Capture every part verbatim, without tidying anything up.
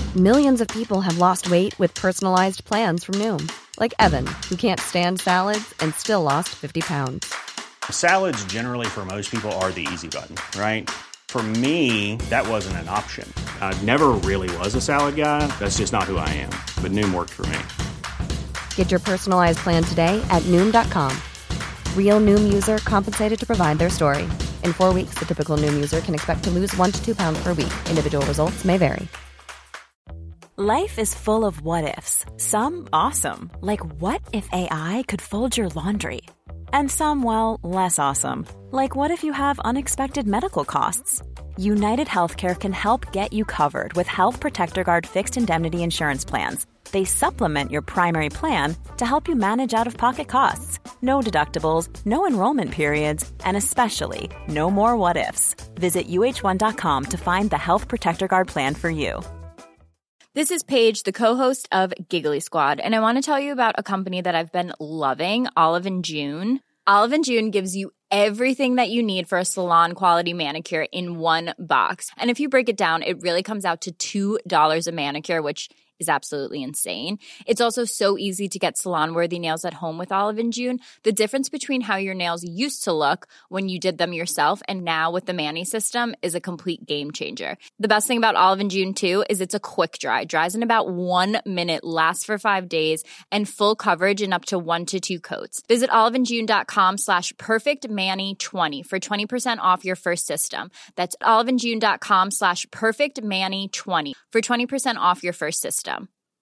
Millions of people have lost weight with personalized plans from Noom. Like Evan, who can't stand salads and still lost fifty pounds. Salads generally for most people are the easy button, right? For me, that wasn't an option. I never really was a salad guy. That's just not who I am. But Noom worked for me. Get your personalized plan today at Noom dot com. Real Noom user compensated to provide their story. In four weeks, the typical Noom user can expect to lose one to two pounds per week. Individual results may vary. Life is full of what-ifs. Some awesome, like what if A I could fold your laundry? And some, well, less awesome, like what if you have unexpected medical costs? United Healthcare can help get you covered with Health Protector Guard fixed indemnity insurance plans. They supplement your primary plan to help you manage out-of-pocket costs. No deductibles, no enrollment periods, and especially no more what-ifs. Visit U H one dot com to find the Health Protector Guard plan for you. This is Paige, the co-host of Giggly Squad, and I want to tell you about a company that I've been loving, Olive and June. Olive and June gives you everything that you need for a salon-quality manicure in one box. And if you break it down, it really comes out to two dollars a manicure, which is absolutely insane. It's also so easy to get salon-worthy nails at home with Olive and June. The difference between how your nails used to look when you did them yourself and now with the Mani system is a complete game changer. The best thing about Olive and June, too, is it's a quick dry. Dries in about one minute, lasts for five days, and full coverage in up to one to two coats. Visit oliveandjune.com slash perfectmani20 for twenty percent off your first system. That's oliveandjune.com slash perfectmani20 for twenty percent off your first system.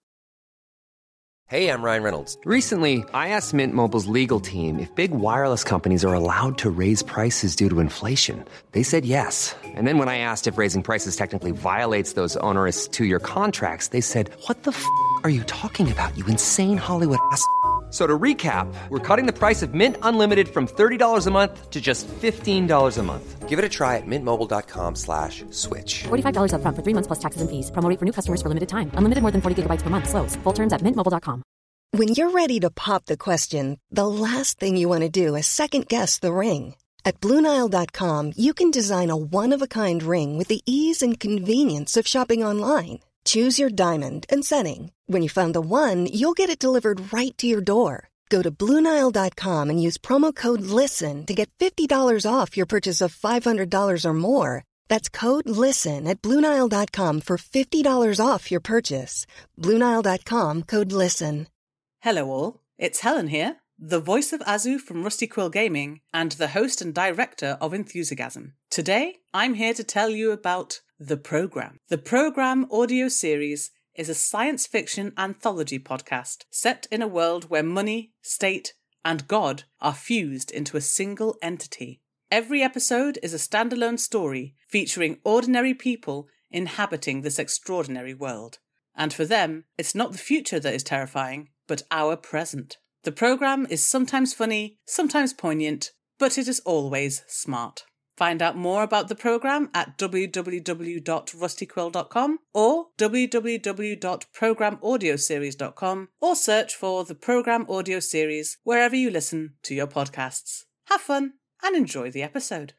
Hey, I'm Ryan Reynolds. Recently, I asked Mint Mobile's legal team if big wireless companies are allowed to raise prices due to inflation. They said yes. And then when I asked if raising prices technically violates those onerous two-year contracts, they said, what the f*** are you talking about, you insane Hollywood ass f- So to recap, we're cutting the price of Mint Unlimited from thirty dollars a month to just fifteen dollars a month. Give it a try at mintmobile.com slash switch. forty-five dollars up front for three months plus taxes and fees. Promo rate for new customers for limited time. Unlimited more than forty gigabytes per month. Slows full terms at mint mobile dot com. When you're ready to pop the question, the last thing you want to do is second-guess the ring. At Blue Nile dot com, you can design a one-of-a-kind ring with the ease and convenience of shopping online. Choose your diamond and setting. When you find the one, you'll get it delivered right to your door. Go to Blue Nile dot com and use promo code LISTEN to get fifty dollars off your purchase of five hundred dollars or more. That's code LISTEN at Blue Nile dot com for fifty dollars off your purchase. Blue Nile dot com, code LISTEN. Hello all, it's Helen here, the voice of Azu from Rusty Quill Gaming and the host and director of Enthusiasm. Today, I'm here to tell you about The Program. The Program audio series is a science fiction anthology podcast set in a world where money, state, and God are fused into a single entity. Every episode is a standalone story featuring ordinary people inhabiting this extraordinary world. And for them, it's not the future that is terrifying, but our present. The program is sometimes funny, sometimes poignant, but it is always smart. Find out more about the program at w w w dot rusty quill dot com or w w w dot program audio series dot com or search for the Program Audio Series wherever you listen to your podcasts. Have fun and enjoy the episode.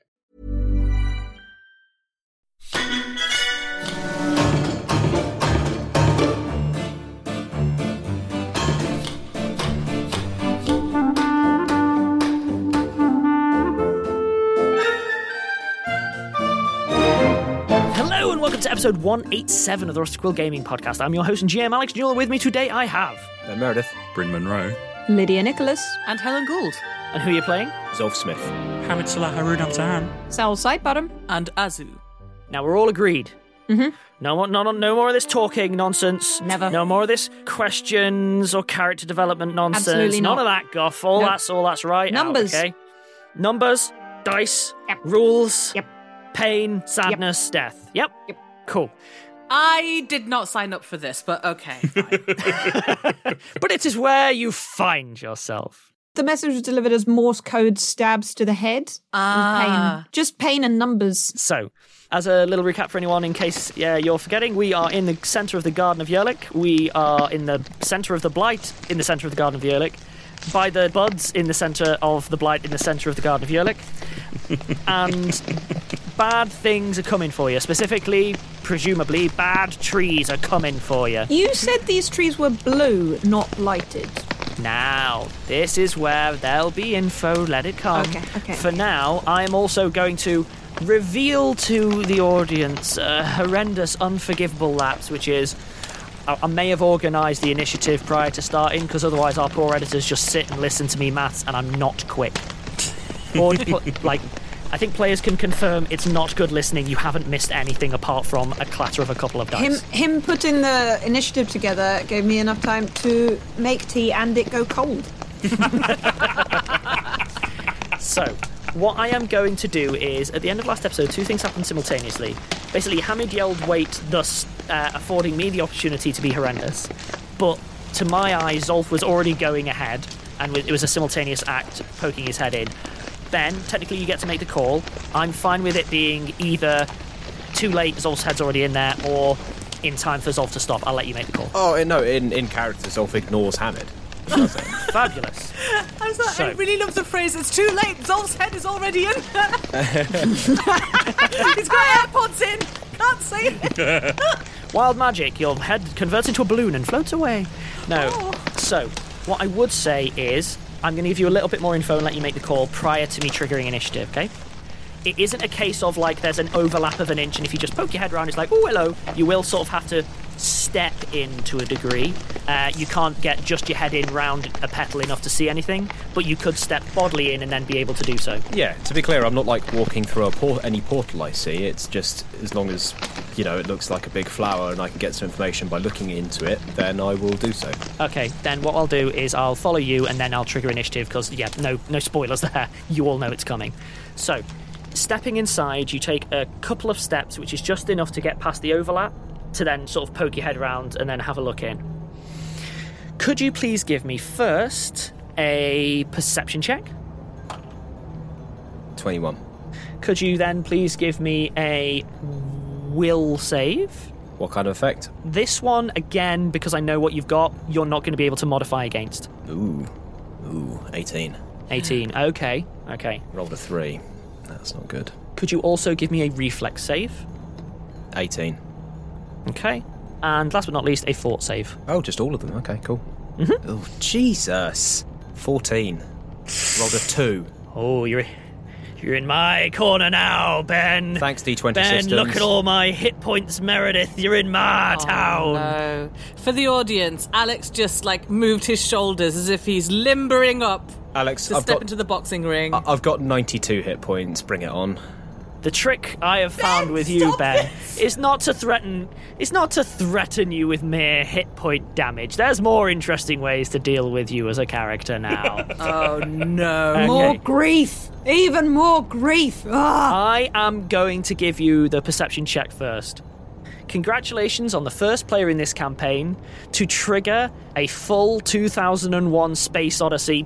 Hello and welcome to episode one eighty-seven of the Rusty Quill Gaming Podcast. I'm your host and G M Alex Newell. With me today I have Ben Meredith, Bryn Monroe, Lydia Nicholas, and Helen Gould. And who are you playing? Zolf Smith, Hamid Salah Haroon Amtahan, Saul Sidebottom, and Azu. Now we're all agreed. Mm-hmm. No more, no, no, no more of this talking nonsense. Never. No more of this questions or character development nonsense. Absolutely not. None of that guff. All Nope. that's all that's right. Numbers. Out, okay. Numbers, dice, Yep. rules, Yep. pain, sadness, death. Yep. Yep. Cool. I did not sign up for this, but okay, fine. But it is where you find yourself. The message was delivered as Morse code stabs to the head. Ah. Pain. Just pain and numbers. So, as a little recap for anyone, in case yeah, you're forgetting, we are in the centre of the Garden of Yerlick. We are in the centre of the Blight, in the centre of the Garden of Yerlick. By the buds, in the centre of the Blight, in the centre of the Garden of Yerlick. And bad things are coming for you, specifically presumably bad trees are coming for you. You said these trees were blue, not blighted. Now, this is where there'll be info, let it come. Okay, okay. For now, I'm also going to reveal to the audience a horrendous, unforgivable lapse, which is I, I may have organised the initiative prior to starting, because otherwise our poor editors just sit and listen to me maths, and I'm not quick. Or, like, I think players can confirm it's not good listening. You haven't missed anything apart from a clatter of a couple of dice. Him, him putting the initiative together gave me enough time to make tea and it go cold. So, what I am going to do is, at the end of last episode, two things happened simultaneously. Basically, Hamid yelled wait, thus uh, affording me the opportunity to be horrendous. But to my eyes, Zolf was already going ahead, and it was a simultaneous act, poking his head in. Ben, technically you get to make the call. I'm fine with it being either too late, Zolf's head's already in there, or in time for Zolf to stop. I'll let you make the call. Oh, no, in, in character, Zolf ignores Hamid. Fabulous. I, was like, So- I really love the phrase, it's too late, Zolf's head is already in there. He's got AirPods in, can't say it. Wild magic, your head converts into a balloon and floats away. No. Oh. So, what I would say is, I'm going to give you a little bit more info and let you make the call prior to me triggering initiative, okay? It isn't a case of, like, there's an overlap of an inch, and if you just poke your head around, it's like, oh, hello. You will sort of have to step in to a degree. Uh, you can't get just your head in round a petal enough to see anything, but you could step bodily in and then be able to do so. Yeah, to be clear, I'm not, like, walking through a por- any portal I see. It's just, as long as, you know, it looks like a big flower and I can get some information by looking into it, then I will do so. Okay, then what I'll do is I'll follow you and then I'll trigger initiative because, yeah, no no spoilers there. You all know it's coming. So, stepping inside, you take a couple of steps, which is just enough to get past the overlap, to then sort of poke your head around and then have a look in. Could you please give me first a perception check? twenty-one. Could you then please give me a will save? What kind of effect? This one, again, because I know what you've got, you're not going to be able to modify against. Ooh. Ooh, eighteen. eighteen, okay, okay. Rolled a three. That's not good. Could you also give me a reflex save? eighteen. Okay. And last but not least, a fort save. Oh, just all of them. Okay, cool. Mm-hmm. Oh, Jesus. fourteen. Rolled a two. Oh, you're you're in my corner now, Ben. Thanks, D twenty Ben, Systems. look at all my hit points, Meredith. You're in my Oh, town. no. For the audience, Alex just, like, moved his shoulders as if he's limbering up Alex, to I've step got, into the boxing ring. I- I've got ninety-two hit points. Bring it on. The trick I have found with you, Ben, is not to threaten is not to threaten you with mere hit point damage. There's more interesting ways to deal with you as a character now. Oh, no. Okay. More grief! Even more grief! Ah! I am going to give you the perception check first. Congratulations on the first player in this campaign to trigger a full two thousand one Space Odyssey.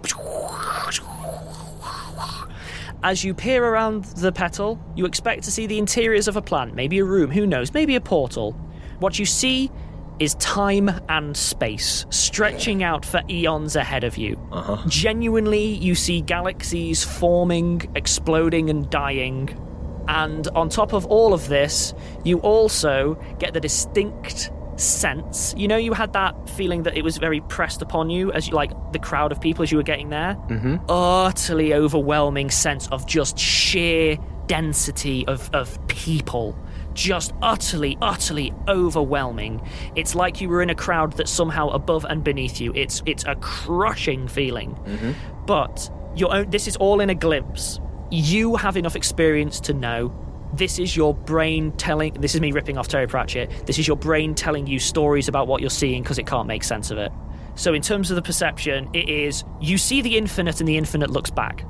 As you peer around the petal, you expect to see the interiors of a plant, maybe a room, who knows, maybe a portal. What you see is time and space stretching out for eons ahead of you. Uh-huh. Genuinely, you see galaxies forming, exploding, and dying. And on top of all of this, you also get the distinct sense. You know, you had that feeling that it was very pressed upon you as you, like, the crowd of people as you were getting there. Mm-hmm. Utterly overwhelming sense of just sheer density of, of people. Just utterly, utterly overwhelming. It's like you were in a crowd that's somehow above and beneath you. It's it's a crushing feeling. Mm-hmm. But your own, this is all in a glimpse. You have enough experience to know this is your brain telling... This is me ripping off Terry Pratchett. This is your brain telling you stories about what you're seeing because it can't make sense of it. So in terms of the perception, it is you see the infinite and the infinite looks back.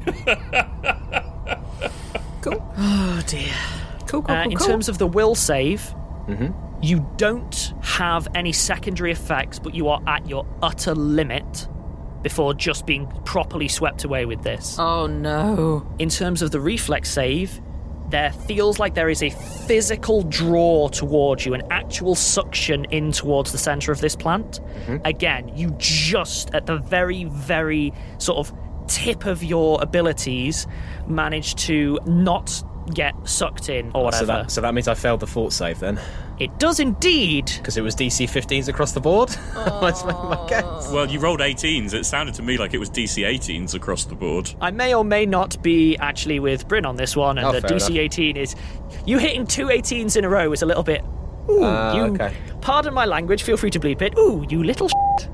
Cool. Oh, dear. Cool, cool, Uh, cool, in cool. terms of the will save, Mm-hmm. you don't have any secondary effects, but you are at your utter limit before just being properly swept away with this. Oh, no. In terms of the reflex save, there feels like there is a physical draw towards you, an actual suction in towards the center of this plant. Mm-hmm. Again, you just, at the very, very sort of tip of your abilities, manage to not get sucked in or whatever. So that, so that means I failed the fort save then? It does indeed. Because it was D C fifteens across the board? That's my guess. Well, you rolled eighteens. It sounded to me like it was D C eighteens across the board. I may or may not be actually with Bryn on this one, and Oh, the fair D C enough. eighteen is... You hitting two eighteens in a row is a little bit... Ooh, Uh, you... okay. Pardon my language, feel free to bleep it. Ooh, you little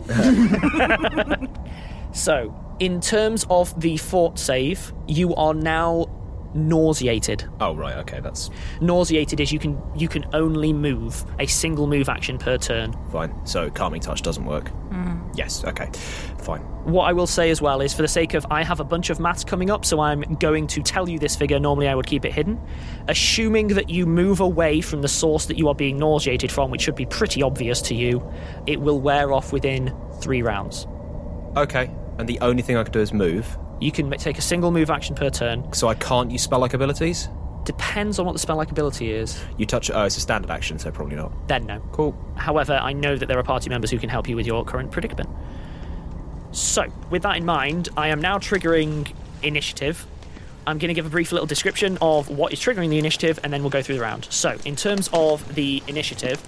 shit. So, in terms of the fort save, you are now nauseated. Oh, right, okay, that's... Nauseated is you can you can only move a single move action per turn. Fine. So Calming Touch doesn't work? Mm. Yes, okay. Fine. What I will say as well is, for the sake of, I have a bunch of maths coming up, so I'm going to tell you this figure. Normally I would keep it hidden. Assuming that you move away from the source that you are being nauseated from, which should be pretty obvious to you, it will wear off within three rounds. Okay, and the only thing I can do is move? You can take a single move action per turn. So I can't use spell-like abilities? Depends on what the spell-like ability is. You touch... Oh, it's a standard action, so probably not. Then no. Cool. However, I know that there are party members who can help you with your current predicament. So, with that in mind, I am now triggering initiative. I'm going to give a brief little description of what is triggering the initiative, and then we'll go through the round. So, in terms of the initiative,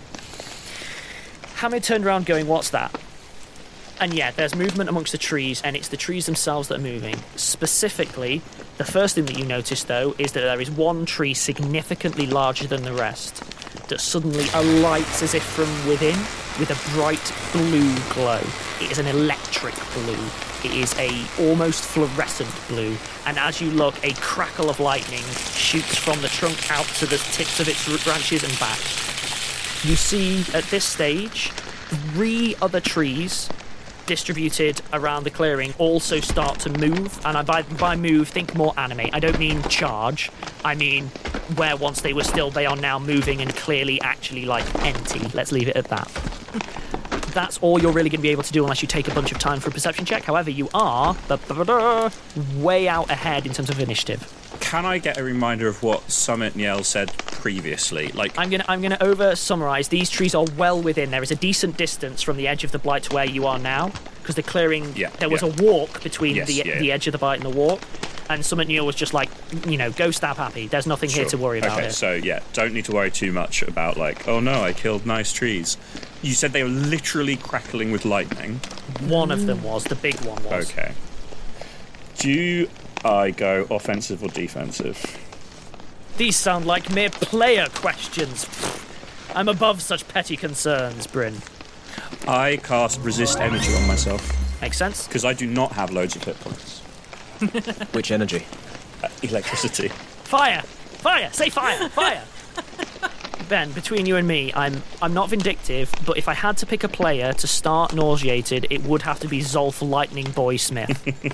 Hamid turned around going, what's that? And yeah, there's movement amongst the trees, and it's the trees themselves that are moving. Specifically, the first thing that you notice, though, is that there is one tree significantly larger than the rest that suddenly alights as if from within with a bright blue glow. It is an electric blue. It is a almost fluorescent blue, and as you look, a crackle of lightning shoots from the trunk out to the tips of its root branches and back. You see, at this stage, three other trees distributed around the clearing also start to move, and I, by, by move, think more animate. I don't mean charge, I mean where once they were still, they are now moving and clearly actually like empty. Let's leave it at that. That's all you're really going to be able to do unless you take a bunch of time for a perception check. However, you are way out ahead in terms of initiative. Can I get a reminder of what Summit Niel said previously? Like, I'm gonna I'm gonna over summarize. These trees are well within. There is a decent distance from the edge of the blight to where you are now, because the clearing. Yeah, there was yeah. a walk between Yes, the yeah, the yeah. edge of the blight and the walk, and Summit Niel was just like, you know, go stab happy. There's nothing here Sure. to worry about. Okay, Here. so yeah, don't need to worry too much about like, oh no, I killed nice trees. You said they were literally crackling with lightning. One of them was. The big one was. Okay. Do I go offensive or defensive? These sound like mere player questions. I'm above such petty concerns, Bryn. I cast resist energy on myself. Makes sense. Because I do not have loads of hit points. Which energy? Uh, electricity. Fire! Fire! Say fire! Fire! Ben, between you and me, I'm I'm not vindictive, but if I had to pick a player to start nauseated, it would have to be Zolf Lightning Boy Smith.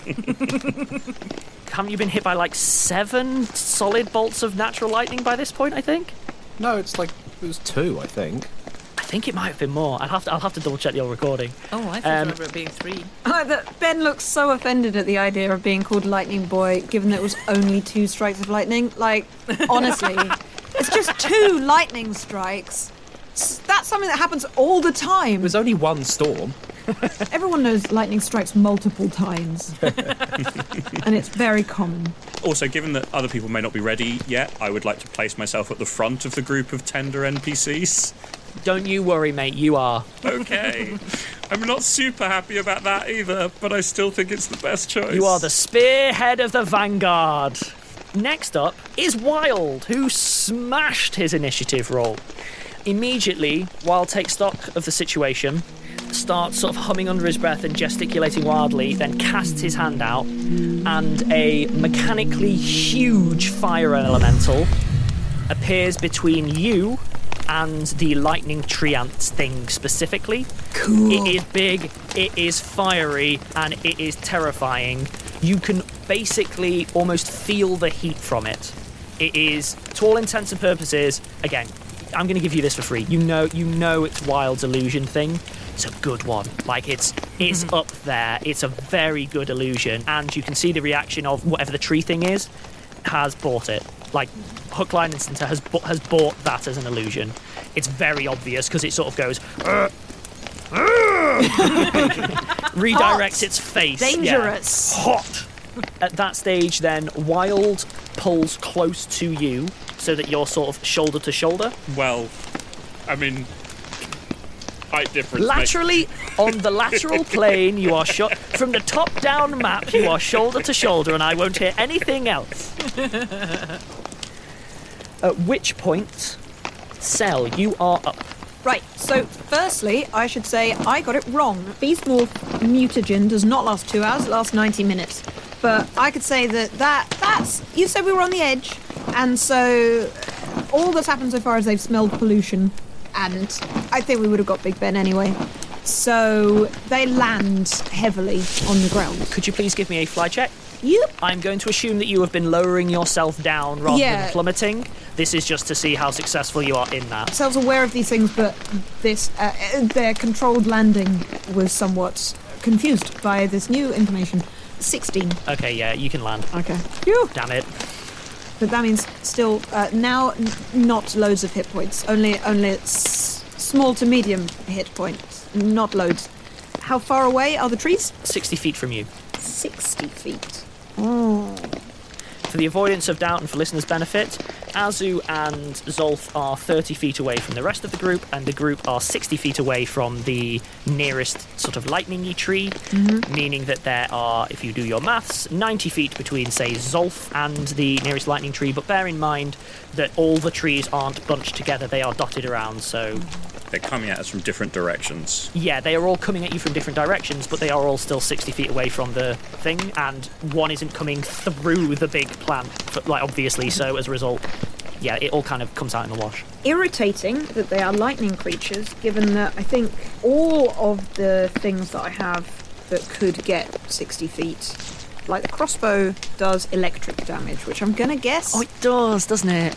Haven't you been hit by like seven solid bolts of natural lightning by this point, I think? No, it's like, it was two, I think. I think it might have been more. I'll have to, I'll have to double check your recording. Oh, I thought Um, I remember it being three. Oh, that Ben looks so offended at the idea of being called Lightning Boy, given that it was only two strikes of lightning. Like, honestly, it's just two lightning strikes. S- That's something that happens all the time. It was only one storm. Everyone knows lightning strikes multiple times. And it's very common. Also, given that other people may not be ready yet, I would like to place myself at the front of the group of tender N P Cs. Don't you worry, mate, you are. Okay. I'm not super happy about that either, but I still think it's the best choice. You are the spearhead of the vanguard. Next up is Wild, who smashed his initiative roll. Immediately, Wild takes stock of the situation, starts sort of humming under his breath and gesticulating wildly, then casts his hand out, and a mechanically huge fire elemental appears between you and the lightning treant thing specifically. Cool. It is big, it is fiery, and it is terrifying. You can basically almost feel the heat from it. It is, to all intents and purposes, again, I'm going to give you this for free. You know, you know it's Wild's illusion thing. It's a good one. Like, it's it's up there. It's a very good illusion, and you can see the reaction of whatever the tree thing is has bought it. Like, Hook, Line and Sinker has bu- has bought that as an illusion. It's very obvious because it sort of goes "Arr! Arr!" redirects Hot. its face. Dangerous. Yeah. Hot. At that stage, then, Wild pulls close to you so that you're sort of shoulder to shoulder. Well, I mean, height difference. Laterally, on the lateral plane, you are shot from the top-down map. You are shoulder to shoulder, and I won't hear anything else. At which point, Cell, you are up. Right, so firstly, I should say I got it wrong. Beast Morph mutagen does not last two hours, it lasts ninety minutes. But I could say that, that that's... You said we were on the edge, and so all that's happened so far is they've smelled pollution, and I think we would have got Big Ben anyway. So they land heavily on the ground. Could you please give me a fly check? Yep. I'm going to assume that you have been lowering yourself down rather Yeah. than plummeting. This is just to see how successful you are in that. Cell's aware of these things, but this uh, their controlled landing was somewhat confused by this new information. sixteen. Okay, yeah, you can land. Okay. Phew. Damn it. But that means still uh, now n- not loads of hit points. Only only s- small to medium hit points. Not loads. How far away are the trees? sixty feet from you. sixty feet. Oh. For the avoidance of doubt and for listeners' benefit, Azu and Zolf are thirty feet away from the rest of the group, and the group are sixty feet away from the nearest sort of lightning-y tree, Mm-hmm. meaning that there are, if you do your maths, ninety feet between, say, Zolf and the nearest lightning tree, but bear in mind that all the trees aren't bunched together, they are dotted around, so... They're coming at us from different directions. Yeah, they are all coming at you from different directions, but they are all still sixty feet away from the thing, and one isn't coming through the big plant, like, obviously, so as a result, yeah, it all kind of comes out in the wash. Irritating that they are lightning creatures, given that I think all of the things that I have that could get sixty feet, like the crossbow does electric damage, which I'm gonna guess... Oh, it does, doesn't it?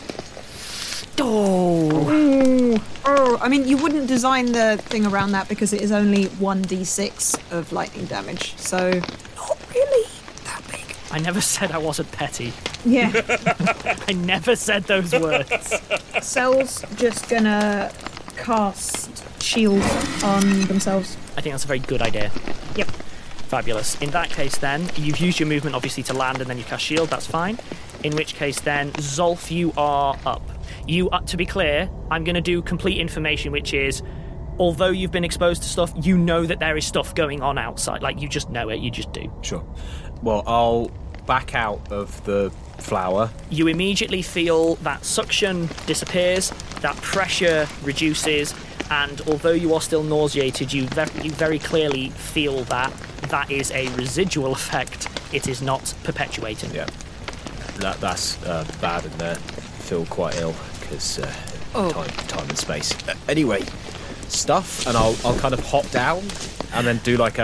Oh. Oh. Oh, I mean, you wouldn't design the thing around that because it is only one d six of lightning damage, so not really that big. I never said I wasn't petty. Yeah. I never said those words. Cell's just gonna cast shield on themselves. I think that's a very good idea. Yep. Fabulous. In that case, then, you've used your movement, obviously, to land, and then you cast shield, that's fine. In which case, then, Zolf, you are up. You, uh, to be clear, I'm going to do complete information, which is, although you've been exposed to stuff, you know that there is stuff going on outside. Like, you just know it, you just do. Sure. Well, I'll back out of the flower. You immediately feel that suction disappears, that pressure reduces, and although you are still nauseated, you, ve- you very clearly feel that that is a residual effect. It is not perpetuating. Yeah. That, that's uh, bad in there. Feel quite ill because uh, Oh. time, time and space. Uh, anyway, stuff, and I'll I'll kind of hop down and then do like a.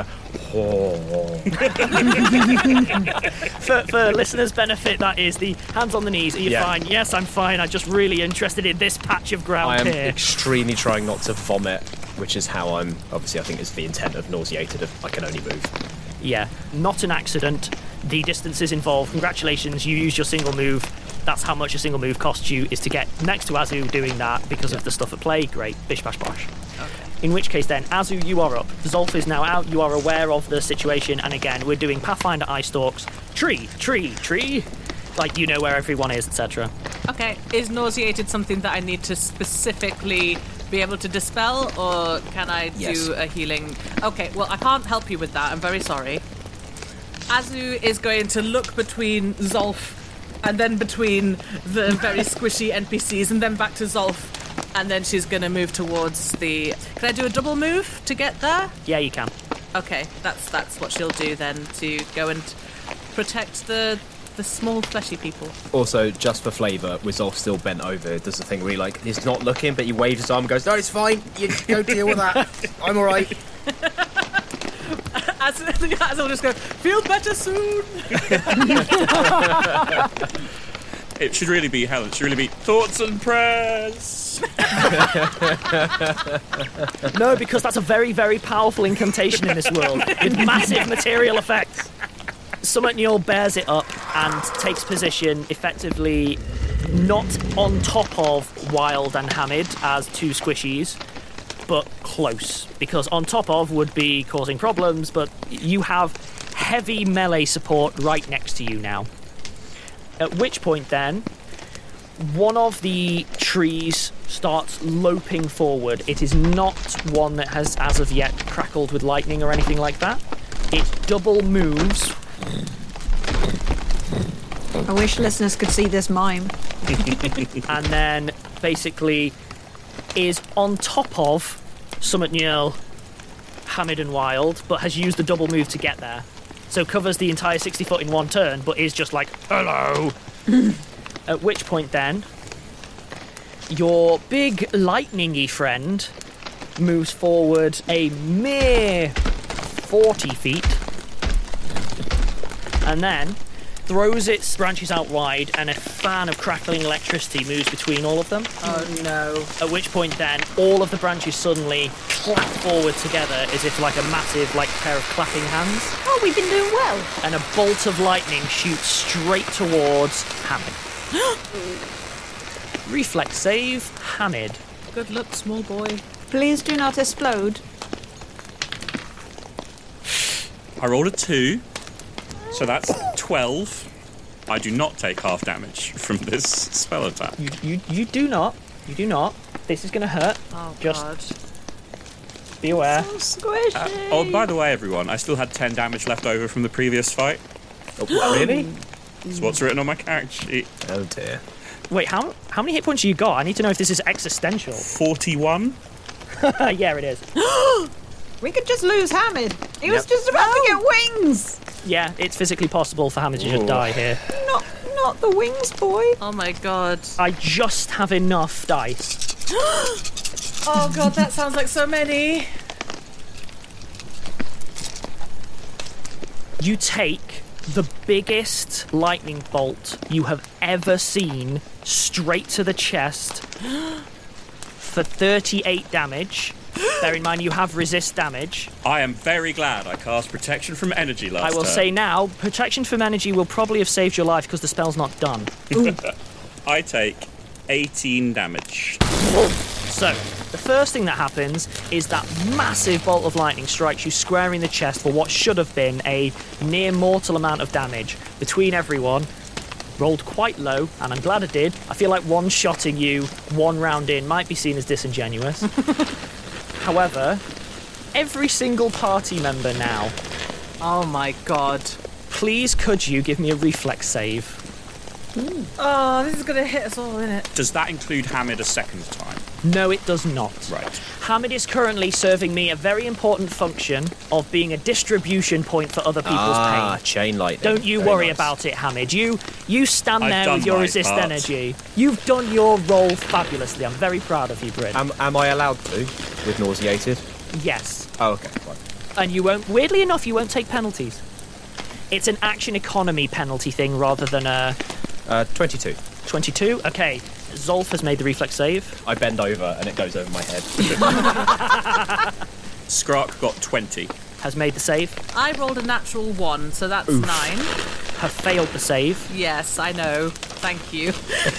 for, for listeners' benefit, that is the hands on the knees. Are you Yeah. fine? Yes, I'm fine. I'm just really interested in this patch of ground I am here. extremely trying not to vomit, which is how I'm. Obviously, I think it's the intent of nauseated. Of I can only move. Yeah, not an accident. The distances involved. Congratulations, you used your single move. That's how much a single move costs you, is to get next to Azu doing that because Yeah. of the stuff at play. Great. Bish, bash, bosh. In which case then, Azu, you are up. Zolf is now out. You are aware of the situation. And again, we're doing Pathfinder Eye Stalks. Tree, tree, tree. Like, you know where everyone is, et cetera. Okay, is nauseated something that I need to specifically be able to dispel, or can I do Yes. a healing? Okay, well, I can't help you with that. I'm very sorry. Azu is going to look between Zolf and then between the very squishy N P Cs and then back to Zolf, and then she's going to move towards the... Can I do a double move to get there? Yeah, you can. Okay, that's that's what she'll do then, to go and protect the the small fleshy people. Also, just for flavour, with Zolf still bent over, does the thing where he like he's not looking, but he waves his arm and goes, "No, it's fine. You go deal with that. I'm all right." As, as I'll just go, feel better soon. It should really be, Helen, it should really be thoughts and prayers. No, because that's a very, very powerful incantation in this world with massive material effects. Summotniel bears it up and takes position effectively not on top of Wild and Hamid as two squishies, but close, because on top of would be causing problems, but you have heavy melee support right next to you now. At which point then, one of the trees starts loping forward. It is not one that has as of yet crackled with lightning or anything like that. It double moves. I wish listeners could see this mime. And then basically is on top of Summit Newell, Hamid and Wild, but has used the double move to get there. So covers the entire sixty foot in one turn, but is just like, hello. At which point then, your big lightning-y friend moves forward a mere forty feet, and then throws its branches out wide, and a fan of crackling electricity moves between all of them. Oh no. At which point then, all of the branches suddenly clap forward together as if like a massive like pair of clapping hands. Oh, we've been doing well. And a bolt of lightning shoots straight towards Hamid. Reflex save, Hamid. Good luck, small boy. Please do not explode. I rolled a two, so that's twelve. I do not take half damage from this spell attack. You, you, you do not. You do not. This is going to hurt. Oh, Just God. be aware. So squishy. Uh, oh, by the way, everyone, I still had ten damage left over from the previous fight. Oh, really? That's what's written on my character sheet. Oh dear. Wait, how how many hit points you got? I need to know if this is existential. forty-one? Yeah, it is. We could just lose Hamid. He was Yep. just about to get wings. Yeah, it's physically possible for Hamid to just Ooh. die here. Not, not the wings, boy. Oh my God. I just have enough dice. Oh God, that sounds like so many. You take the biggest lightning bolt you have ever seen straight to the chest for thirty-eight damage. Bear in mind you have resist damage. I am very glad I cast Protection from Energy last I will turn. say now, protection from energy will probably have saved your life because the spell's not done. I take eighteen damage. So, the first thing that happens is that massive bolt of lightning strikes you square in the chest for what should have been a near mortal amount of damage. Between everyone, rolled quite low, and I'm glad I did. I feel like one-shotting you one round in might be seen as disingenuous. However, every single party member now, Oh my God. please could you give me a reflex save? Oh, this is going to hit us all, isn't it? Does that include Hamid a second time? No, it does not. Right. Hamid is currently serving me a very important function of being a distribution point for other people's Ah, pain. chain lightning. Don't you Very worry nice. about it, Hamid. You you stand I've there done with your my resist part. energy. You've done your role fabulously. I'm very proud of you, Bryn. Am, am I allowed to with nauseated? yes. Oh, okay. Fine. And you won't, weirdly enough, you won't take penalties. It's an action economy penalty thing rather than a Uh, twenty-two. twenty-two. Okay, Zolf has made the reflex save. I bend over and it goes over my head. Skrark got twenty. Has made the save. I rolled a natural one, so that's Oof. nine. Have failed the save. Yes, I know. Thank you.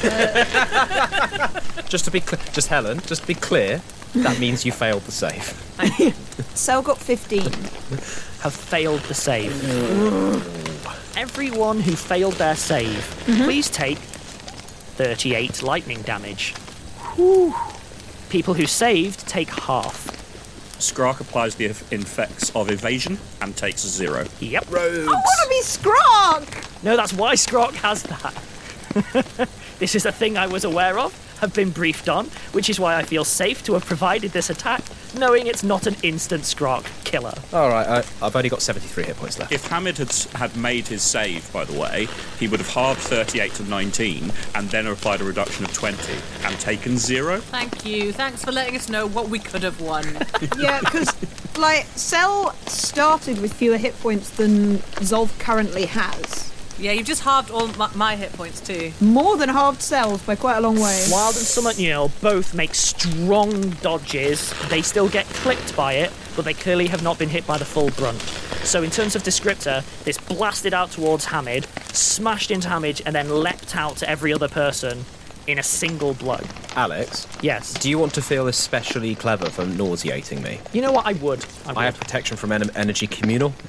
Just to be cl- just Helen, just to be clear, that means you failed the save. Cell got fifteen. Have failed the save. Everyone who failed their save, please take thirty-eight lightning damage. Whew. People who saved take half. Skrark applies the eff- effects of evasion and takes zero. Yep. I want to be Skrark! No, that's why Skrark has that. This is a thing I was aware of, have been briefed on, which is why I feel safe to have provided this attack, knowing it's not an instant Skrark killer. All right, I, I've only got seventy-three hit points left. If Hamid had, had made his save, by the way, he would have halved thirty-eight to nineteen and then applied a reduction of twenty and taken zero. Thank you. Thanks for letting us know what we could have won. Yeah, because, like, Cell started with fewer hit points than Zolf currently has. Yeah, you've just halved all my, my hit points too. More than halved Cells by quite a long way. Wild and Summit Newell both make strong dodges. They still get clipped by it, but they clearly have not been hit by the full brunt. So in terms of descriptor, this blasted out towards Hamid, smashed into Hamid, and then leapt out to every other person in a single blow. Alex, Yes. do you want to feel especially clever for nauseating me? You know what? I would. I, would. I have protection from en- energy communal.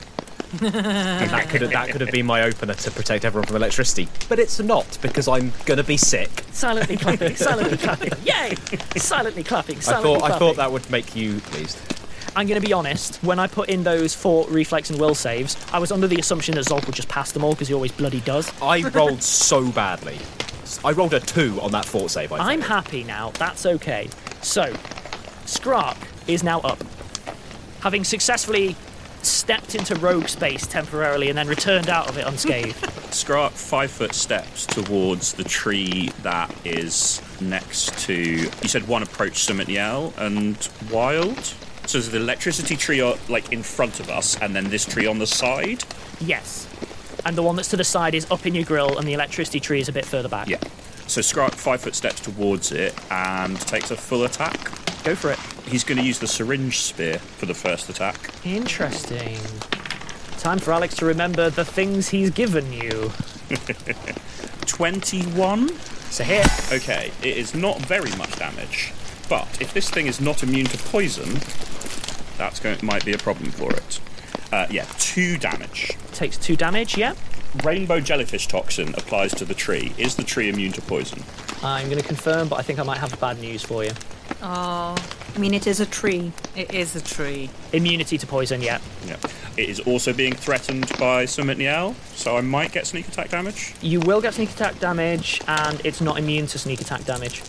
And that could have, that could have been my opener to protect everyone from electricity, but it's not because I'm gonna be sick. Silently clapping, silently clapping, yay! Silently clapping, silently I thought clapping. I thought that would make you pleased. I'm going to be honest, when I put in those four reflex and will saves, I was under the assumption that Zolk would just pass them all because he always bloody does. I rolled so badly. I rolled a two on that fort save, I think. I'm happy now, that's okay. So, Skrark is now up. Having successfully stepped into rogue space temporarily and then returned out of it unscathed. Skrark five foot steps towards the tree that is next to, you said one approach Summit Niel and Wild? So there's the electricity tree like in front of us and then this tree on the side? Yes. And the one that's to the side is up in your grill and the electricity tree is a bit further back. Yeah. So Skrark five foot steps towards it and takes a full attack. Go for it. He's going to use the syringe spear for the first attack. Interesting. Time for Alex to remember the things he's given you. twenty-one? It's a hit. Okay, it is not very much damage, but if this thing is not immune to poison, that's going might be a problem for it. Uh, yeah, two damage. Takes two damage, yeah. Rainbow jellyfish toxin applies to the tree. Is the tree immune to poison? I'm going to confirm, but I think I might have bad news for you. Oh, I mean, it is a tree. It is a tree. Immunity to poison, yeah. Yeah. It is also being threatened by Summit Niel, so I might get sneak attack damage. You will get sneak attack damage, and it's not immune to sneak attack damage.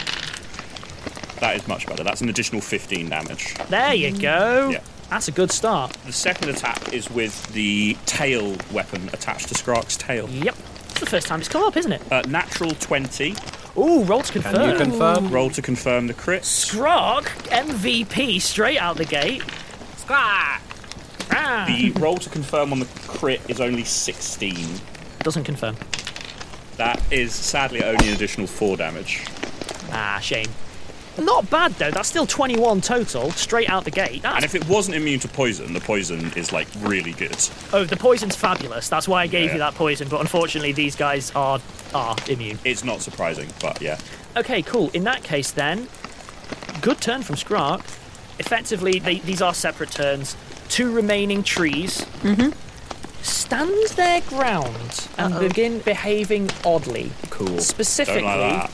That is much better. That's an additional fifteen damage. There you go. Yeah. That's a good start. The second attack is with the tail weapon attached to Skrark's tail. Yep. It's the first time it's come up, isn't it? Uh, natural twenty. Ooh, roll to confirm. Can you confirm? Roll to confirm the crit. Skrark, M V P, straight out the gate. Skrark! Ah. The roll to confirm on the crit is only sixteen. Doesn't confirm. That is sadly only an additional four damage. Ah, shame. Not bad, though. That's still twenty-one total, straight out the gate. That's... And if it wasn't immune to poison, the poison is, like, really good. Oh, the poison's fabulous. That's why I gave Yeah. you that poison, but unfortunately these guys are are immune. It's not surprising, but yeah. Okay, cool. In that case, then, good turn from Skrark. Effectively, they, these are separate turns. Two remaining trees Mm-hmm. stand their ground and Uh-oh. begin behaving oddly. Cool. Specifically... Don't like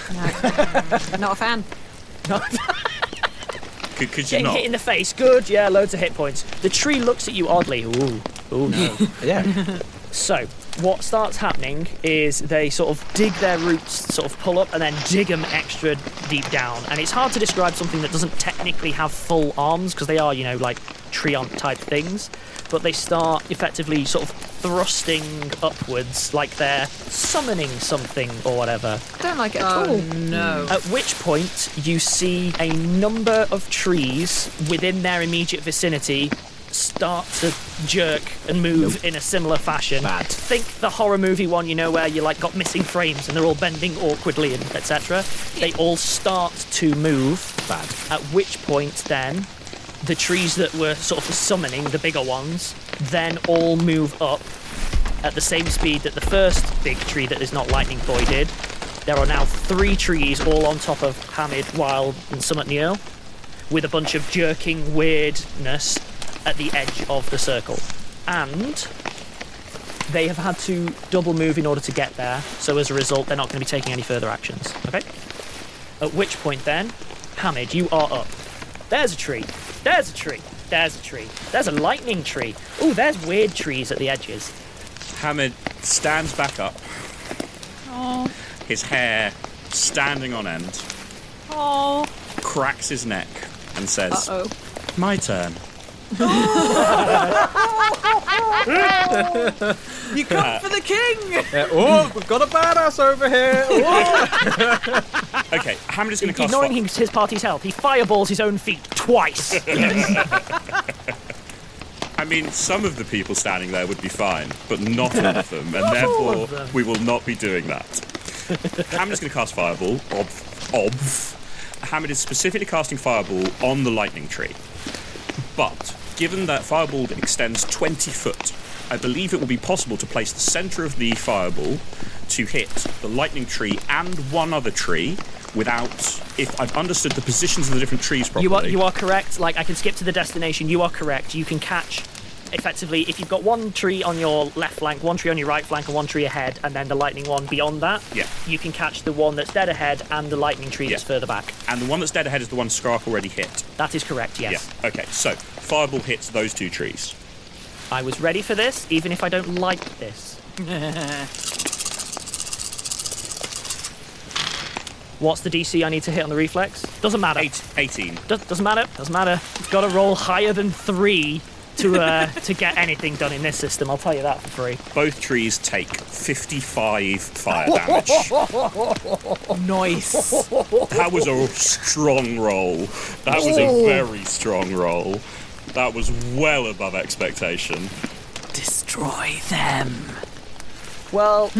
that. Not a fan. Could, could you Getting not? hit in the face, good, yeah, loads of hit points. The tree looks at you oddly. Ooh, ooh no. Yeah. So, what starts happening is they sort of dig their roots, sort of pull up, and then dig them extra deep down. And it's hard to describe something that doesn't technically have full arms, because they are, you know, like treant type things. But they start effectively sort of thrusting upwards, like they're summoning something or whatever. I don't like it at Oh all. no. At which point, you see a number of trees within their immediate vicinity start to jerk and move nope. in a similar fashion. Bad. Think the horror movie one, you know, where you like got missing frames and they're all bending awkwardly and et cetera. They all start to move. Bad. At which point, then, the trees that were sort of summoning, the bigger ones, then all move up at the same speed that the first big tree that is not Lightning Boy did. There are now three trees all on top of Hamid, Wild, and Summit Niel, with a bunch of jerking weirdness at the edge of the circle. And they have had to double move in order to get there, so as a result, they're not going to be taking any further actions. Okay? At which point, then, Hamid, you are up. There's a tree. There's a tree. There's a tree. There's a lightning tree. Ooh, there's weird trees at the edges. Hamid stands back up. Oh. His hair standing on end. Oh. Cracks his neck and says, Uh-oh. "My turn." You come uh, for the king! Uh, oh, we've got a badass over here! Oh. Okay, Hamid is going to cast... Ignoring his, his party's health, he fireballs his own feet twice. I mean, some of the people standing there would be fine, but not all of them, and therefore we will not be doing that. Hamid is going to cast Fireball. Obv. Obv. Hamid is specifically casting Fireball on the lightning tree. But, given that Fireball extends twenty foot, I believe it will be possible to place the centre of the Fireball to hit the lightning tree and one other tree without, if I've understood the positions of the different trees properly. You are, you are correct. Like, I can skip to the destination. You are correct. You can catch effectively, if you've got one tree on your left flank, one tree on your right flank, and one tree ahead, and then the lightning one beyond that, yeah. you can catch the one that's dead ahead and the lightning tree yeah. that's further back. And the one that's dead ahead is the one Scarp already hit? That is correct, yes. Yeah. Okay, so Fireball hits those two trees. I was ready for this, even if I don't like this. What's the D C I need to hit on the reflex? Doesn't matter. Eight, eighteen. Do- doesn't matter. Doesn't matter. You've got to roll higher than three to uh, to get anything done in this system. I'll tell you that for free. Both trees take fifty-five fire damage. Nice. That was a strong roll. That was a very strong roll. That was well above expectation. Destroy them. Well,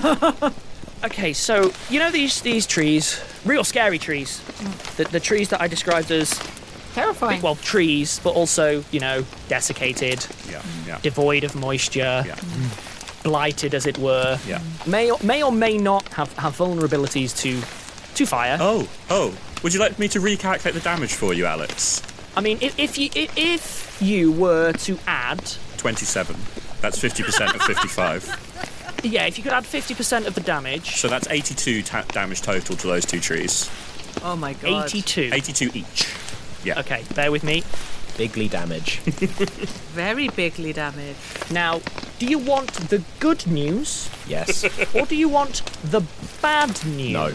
okay, so, you know these these trees, real scary trees, the, the trees that I described as... Terrifying. Well, trees, but also, you know, desiccated, yeah, yeah. devoid of moisture, yeah. blighted, as it were, yeah. may, or, may or may not have, have vulnerabilities to, to fire. Oh, oh. Would you like me to recalculate the damage for you, Alex? I mean, if, if you if you were to add... twenty-seven. That's fifty percent of fifty-five. Yeah, if you could add fifty percent of the damage... So that's eighty-two ta- damage total to those two trees. Oh my god. eighty-two. eighty-two each. Yeah. Okay, bear with me. Bigly damage. Very bigly damage. Now, do you want the good news? Yes. Or do you want the bad news? No.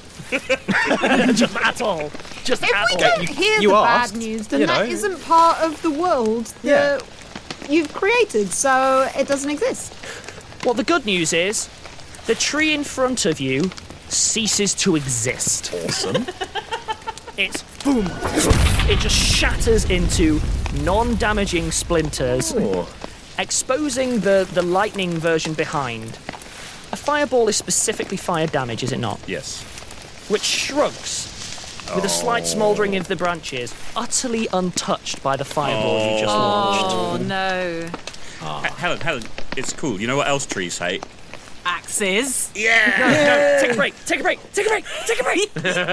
Just at all. Just if at we all. don't you, hear you the asked, bad news, then you that know. isn't part of the world that Yeah. you've created, so it doesn't exist. Well, the good news is the tree in front of you ceases to exist. Awesome. It's boom. It just shatters into non-damaging splinters, Oh. exposing the, the lightning version behind. A fireball is specifically fire damage, is it not? Yes. Which shrugs with a slight smouldering of the branches, utterly untouched by the fireball Oh. you just launched. Oh no. H- Helen, Helen, it's cool. You know what else trees hate? Axes. Yeah! No, no, take a break, take a break, take a break, take a break!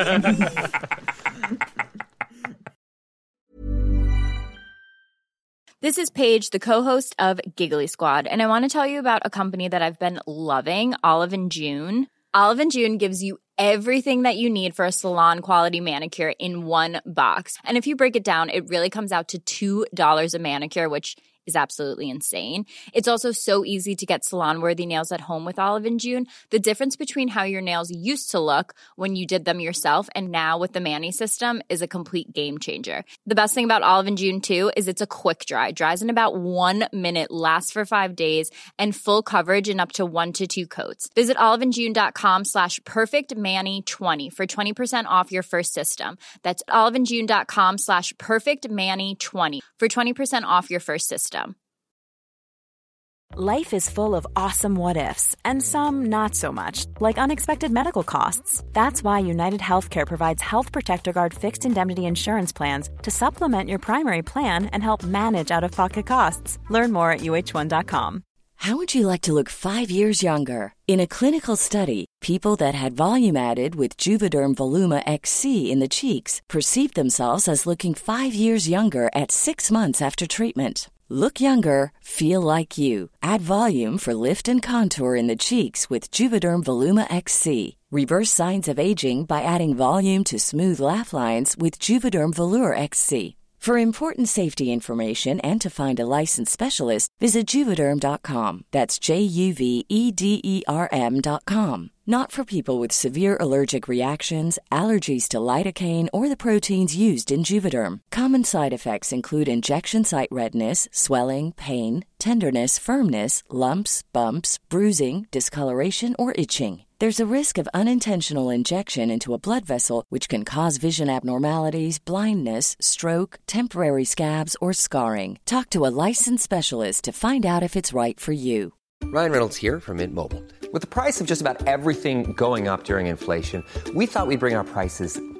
This is Paige, the co-host of Giggly Squad, and I want to tell you about a company that I've been loving, Olive and June. Olive and June gives you everything that you need for a salon-quality manicure in one box. And if you break it down, it really comes out to two dollars a manicure, which is absolutely insane. It's also so easy to get salon-worthy nails at home with Olive and June. The difference between how your nails used to look when you did them yourself and now with the Mani system is a complete game changer. The best thing about Olive and June, too, is it's a quick dry. Dries in about one minute, lasts for five days, and full coverage in up to one to two coats. Visit oliveandjune.com slash perfectmani20 for twenty percent off your first system. That's oliveandjune.com slash perfectmani20 for twenty percent off your first system. Life is full of awesome what-ifs, and some not so much, like unexpected medical costs. That's why United Healthcare provides Health Protector Guard fixed indemnity insurance plans to supplement your primary plan and help manage out-of-pocket costs. Learn more at U H one dot com. How would you like to look five years younger? In a clinical study, people that had volume added with Juvederm Voluma X C in the cheeks perceived themselves as looking five years younger at six months after treatment. Look younger, feel like you. Add volume for lift and contour in the cheeks with Juvederm Voluma X C. Reverse signs of aging by adding volume to smooth laugh lines with Juvederm Volure X C. For important safety information and to find a licensed specialist, visit Juvederm dot com. That's J U V E D E R M dot com. Not for people with severe allergic reactions, allergies to lidocaine, or the proteins used in Juvederm. Common side effects include injection site redness, swelling, pain, tenderness, firmness, lumps, bumps, bruising, discoloration, or itching. There's a risk of unintentional injection into a blood vessel, which can cause vision abnormalities, blindness, stroke, temporary scabs, or scarring. Talk to a licensed specialist to find out if it's right for you. Ryan Reynolds here from Mint Mobile. With the price of just about everything going up during inflation, we thought we'd bring our prices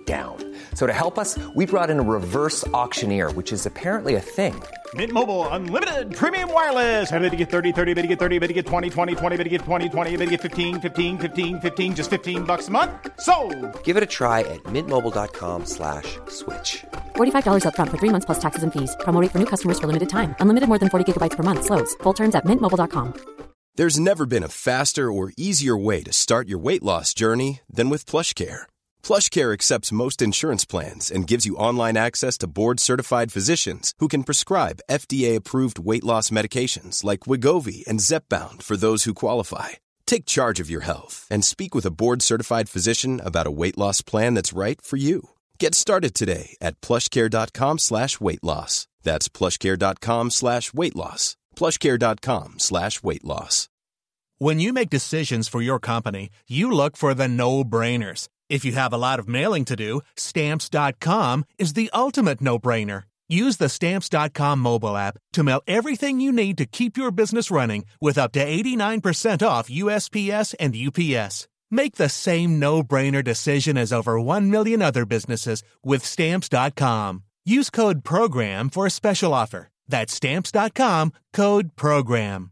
down. So to help us, we brought in a reverse auctioneer, which is apparently a thing. Mint Mobile Unlimited Premium Wireless. How to get thirty, thirty, bit to get thirty, bit to get twenty, twenty, twenty, bit to get twenty, twenty, bit to get fifteen, fifteen, fifteen, fifteen, just fifteen bucks a month? Sold! Give it a try at mintmobile.com slash switch. forty-five dollars up front for three months plus taxes and fees. Promo rate for new customers for limited time. Unlimited more than forty gigabytes per month. Slows full terms at mint mobile dot com. There's never been a faster or easier way to start your weight loss journey than with PlushCare. PlushCare accepts most insurance plans and gives you online access to board-certified physicians who can prescribe F D A-approved weight loss medications like Wegovy and Zepbound for those who qualify. Take charge of your health and speak with a board-certified physician about a weight loss plan that's right for you. Get started today at plushcare.com slash weight loss. That's plushcare.com slash weight loss. plushcare.com slash weight loss. When you make decisions for your company, you look for the no-brainers. If you have a lot of mailing to do, Stamps dot com is the ultimate no-brainer. Use the Stamps dot com mobile app to mail everything you need to keep your business running with up to eighty-nine percent off U S P S and U P S. Make the same no-brainer decision as over one million other businesses with Stamps dot com. Use code PROGRAM for a special offer. That's Stamps dot com, code PROGRAM.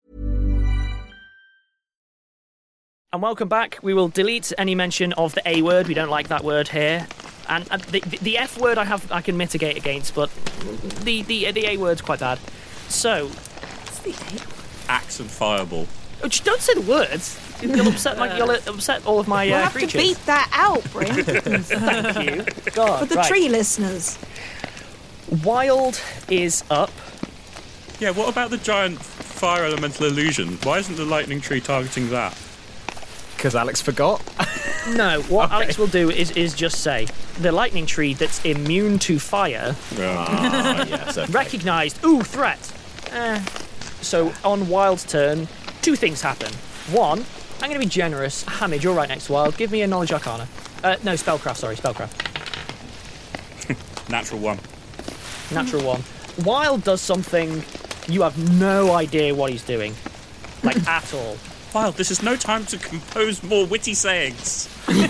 And welcome back. We will delete any mention of the A word. We don't like that word here. And, and the, the F word I have I can mitigate against, but the the, the A word's quite bad. So, what's the A? Axe and fireball. Oh, just don't say the words. You'll upset my, you'll upset all of my we'll uh, have creatures. to beat that out, Bryn. Thank you. God, For the right. tree listeners. Wild is up. Yeah, what about the giant fire elemental illusion? Why isn't the lightning tree targeting that? Because Alex forgot? No, what Okay. Alex will do is, is just say, the lightning tree that's immune to fire, Ah, yes, okay. recognised, ooh, threat. Eh. So, on Wild's turn, two things happen. One, I'm going to be generous. Hamid, you're right next to Wild. Give me a Knowledge Arcana. Uh, no, Spellcraft, sorry, Spellcraft. Natural one. Natural one. Wild does something you have no idea what he's doing. Like, at all. Wild, this is no time to compose more witty sayings.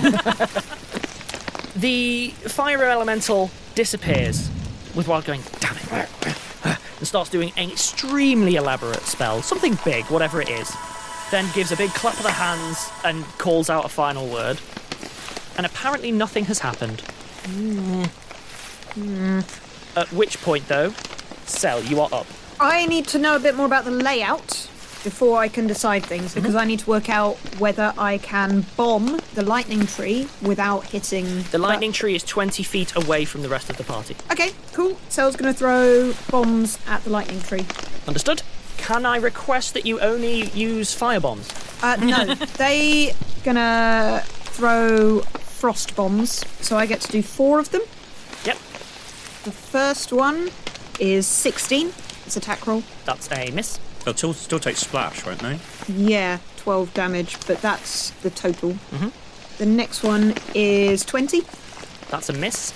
The fire elemental disappears with Wild going, damn it, and starts doing an extremely elaborate spell, something big, whatever it is. Then gives a big clap of the hands and calls out a final word. And apparently nothing has happened. Mm. Mm. At which point, though, Cell, you are up. I need to know a bit more about the layout before I can decide things, because I need to work out whether I can bomb the lightning tree without hitting... The lightning tree is twenty feet away from the rest of the party. Okay, cool. Cell's going to throw bombs at the lightning tree. Understood. Can I request that you only use fire bombs? Uh, no, they gonna throw frost bombs, so I get to do four of them. Yep. The first one is sixteen. It's attack roll. That's a miss. They'll still, still take splash, won't they? Yeah, twelve damage, but that's the total. Mm-hmm. The next one is twenty. That's a miss.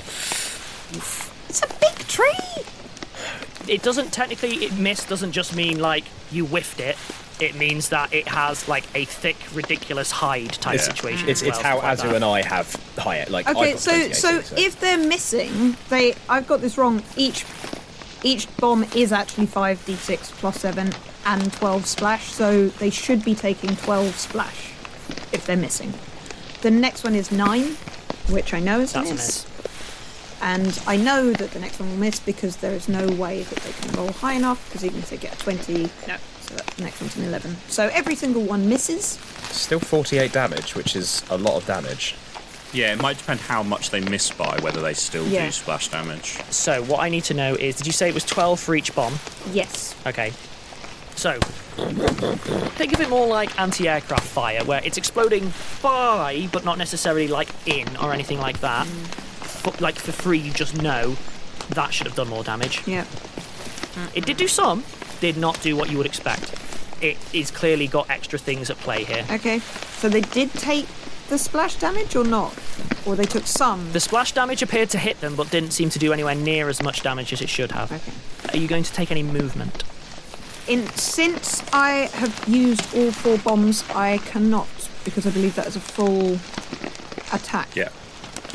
It's a big tree! It doesn't technically, it miss doesn't just mean like you whiffed it. It means that it has like a thick, ridiculous hide type It's, situation. it's, as it's well, how stuff like Azu that. and I have higher. Like, I've Okay, got so twenty-eight, so so if they're missing, they I've got this wrong. Each each bomb is actually five d six plus seven and twelve splash, so they should be taking twelve splash if they're missing. The next one is nine, which I know is a That's a miss. miss. And I know that the next one will miss because there is no way that they can roll high enough, because even if they get a twenty, no. So the next one's an eleven. So every single one misses. Still forty-eight damage, which is a lot of damage. Yeah, it might depend how much they miss by, whether they still Yeah. do splash damage. So what I need to know is, did you say it was twelve for each bomb? Yes. Okay. So, think of it more like anti-aircraft fire, where it's exploding by, but not necessarily like in or anything like that. F- like for free, you just know that should have done more damage. Yeah. It did do some, did not do what you would expect. It is clearly got extra things at play here. Okay. So they did take the splash damage or not? Or they took some? The splash damage appeared to hit them, but didn't seem to do anywhere near as much damage as it should have. Okay. Are you going to take any movement? In since I have used all four bombs, I cannot, because I believe that is a full attack. Yeah.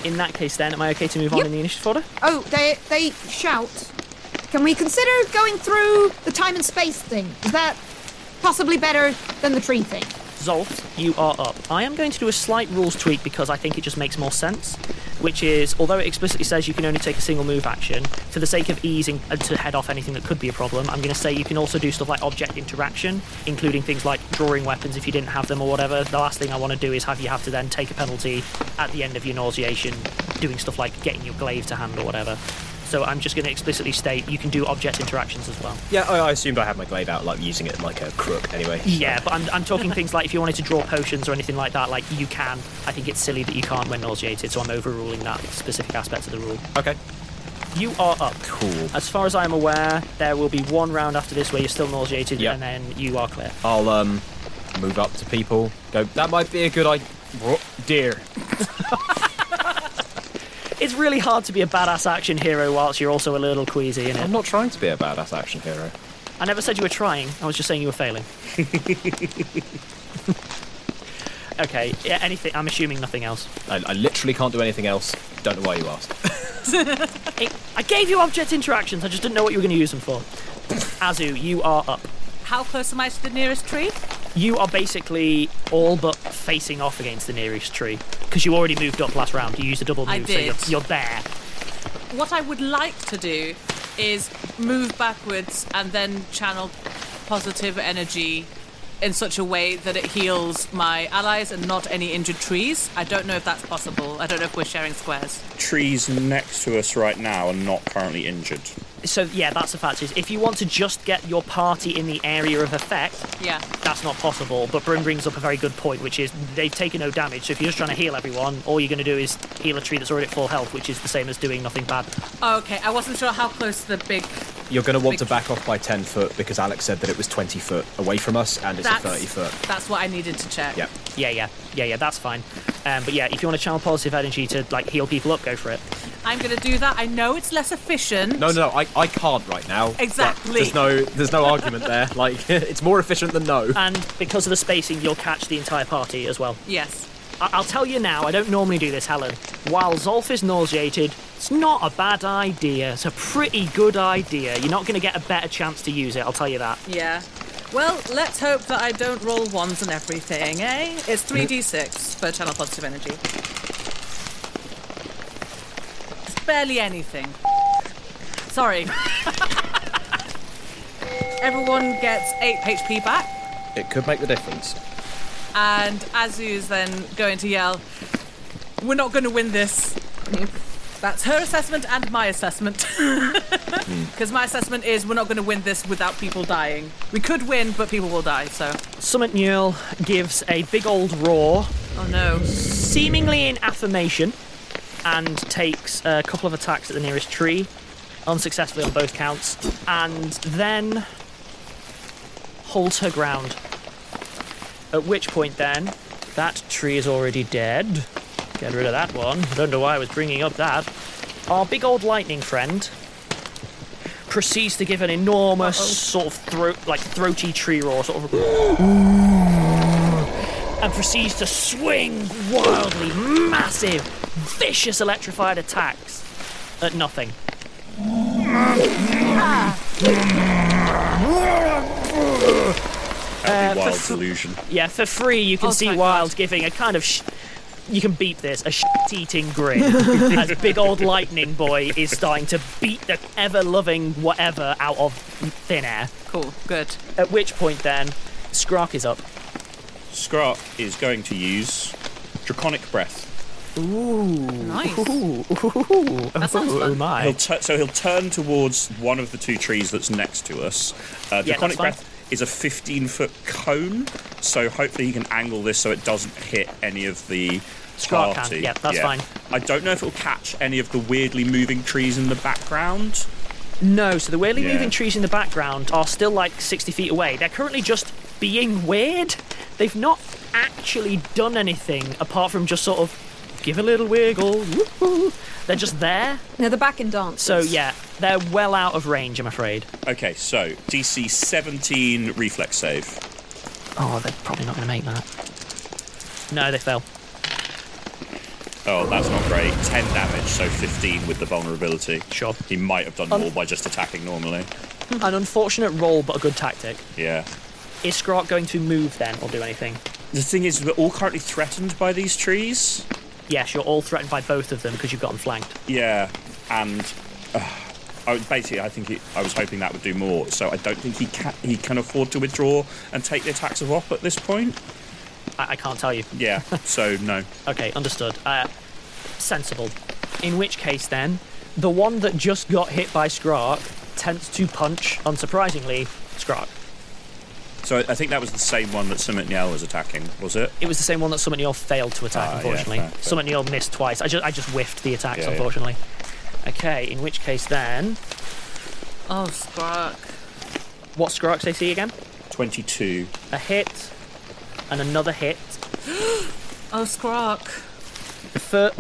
in that case, then, am I okay to move Yep. on in the initiative order? Oh, they they shout. Can we consider going through the time and space thing? Is that possibly better than the tree thing? Zolf, you are up. I am going to do a slight rules tweak because I think it just makes more sense, which is, although it explicitly says you can only take a single move action, for the sake of easing and to head off anything that could be a problem, I'm going to say you can also do stuff like object interaction, including things like drawing weapons if you didn't have them or whatever. The last thing I want to do is have you have to then take a penalty at the end of your nauseation, doing stuff like getting your glaive to hand or whatever. So I'm just going to explicitly state you can do object interactions as well. Yeah, I, I assumed I had my glaive out, like using it like a crook anyway. So. Yeah, but I'm, I'm talking things like if you wanted to draw potions or anything like that, like you can. I think it's silly that you can't when nauseated, so I'm overruling that specific aspect of the rule. Okay. You are up. Cool. As far as I'm aware, there will be one round after this where you're still nauseated, yep. and then you are clear. I'll um move up to people, go, that might be a good idea. Oh, dear. It's really hard to be a badass action hero whilst you're also a little queasy, isn't it? I'm not trying to be a badass action hero. I never said you were trying. I was just saying you were failing. Okay, yeah, anything. I'm assuming nothing else. I, I literally can't do anything else. Don't know why you asked. it, I gave you object interactions. I just didn't know what you were going to use them for. Azu, you are up. How close am I to the nearest tree? You are basically all but facing off against the nearest tree because you already moved up last round. You used a double move, I did. so you're, you're there. What I would like to do is move backwards and then channel positive energy in such a way that it heals my allies and not any injured trees. I don't know if that's possible. I don't know if we're sharing squares. Trees next to us right now are not currently injured. So, yeah, that's the fact is, if you want to just get your party in the area of effect, yeah, that's not possible. But Bryn brings up a very good point, which is they've taken no damage. So if you're just trying to heal everyone, all you're going to do is heal a tree that's already at full health, which is the same as doing nothing bad. Oh, okay, I wasn't sure how close the big... You're going to want to back off by ten foot because Alex said that it was twenty foot away from us and it's that's, a thirty foot. That's what I needed to check. Yeah. Yeah, yeah, yeah, yeah, that's fine. Um, but yeah, if you want to channel positive energy to like heal people up, go for it. I'm going to do that. I know it's less efficient. No, no, I, I can't right now. Exactly. There's no there's no argument there. Like, it's more efficient than no. And because of the spacing, you'll catch the entire party as well. Yes. I- I'll tell you now, I don't normally do this, Helen. While Zolf is nauseated, it's not a bad idea. It's a pretty good idea. You're not going to get a better chance to use it, I'll tell you that. Yeah. Well, let's hope that I don't roll ones and everything, eh? It's three d six for channel positive energy. It's barely anything. Sorry. Everyone gets eight H P back. It could make the difference. And Azu's then going to yell, "We're not going to win this." That's her assessment and my assessment. Because my assessment is we're not going to win this without people dying. We could win, but people will die, so... Summit Newell gives a big old roar. Oh no. Seemingly in affirmation, and takes a couple of attacks at the nearest tree, unsuccessfully on both counts, and then holds her ground. At which point then, that tree is already dead. Get rid of that one. I don't know why I was bringing up that. Our big old lightning friend proceeds to give an enormous Uh-oh. sort of throat, like throaty tree roar, sort of, and proceeds to swing wildly, massive, vicious electrified attacks at nothing. That'd be Uh, Wild for, delusion. Yeah, for free you can Oh, see thank Wild God. giving a kind of... Sh- you can beep this, a shit-eating grin as big old lightning boy is starting to beat the ever-loving whatever out of thin air. Cool, good. At which point then, Skrark is up. Skrark is going to use Draconic Breath. Ooh. Nice. Ooh. Ooh. That sounds oh, fun. oh my. He'll tu- so he'll turn towards one of the two trees that's next to us. Uh, Yeah, Draconic that's fine. Breath is a fifteen-foot cone, so hopefully he can angle this so it doesn't hit any of the Skrark party. can, yeah, that's fine. I don't know if it'll catch any of the weirdly moving trees in the background. No, so the weirdly Yeah. moving trees in the background are still like sixty feet away. They're currently just being weird. They've not actually done anything apart from just sort of give a little wiggle. Woo-hoo. They're just there. No, they're back in dance. So yeah, they're well out of range, I'm afraid. Okay, so D C seventeen reflex save. Oh, they're probably not going to make that. No, they fell. Oh, that's not great. ten damage, so fifteen with the vulnerability. Sure. He might have done Um, more by just attacking normally. An unfortunate roll, but a good tactic. Yeah. Is Skrark going to move then, or do anything? The thing is, we're all currently threatened by these trees. Yes, you're all threatened by both of them because you've got them flanked. Yeah, and uh, I was, basically, I think he, I was hoping that would do more. So I don't think he can he can afford to withdraw and take the attacks of Op at this point. I, I can't tell you. Yeah, so no. Okay, understood. Uh, sensible. In which case, then, the one that just got hit by Skrark tends to punch, unsurprisingly, Skrark. So I think that was the same one that Summit Niel was attacking, was it? It was the same one that Summit Niel failed to attack, Ah, unfortunately. yeah, fair, fair. Summit Niel missed twice. I just, I just whiffed the attacks, Yeah, yeah. unfortunately. Okay, in which case then... Oh, Skrark. What's Skrark's A C again? twenty-two. A hit, and another hit. Oh, Skrark. The fir-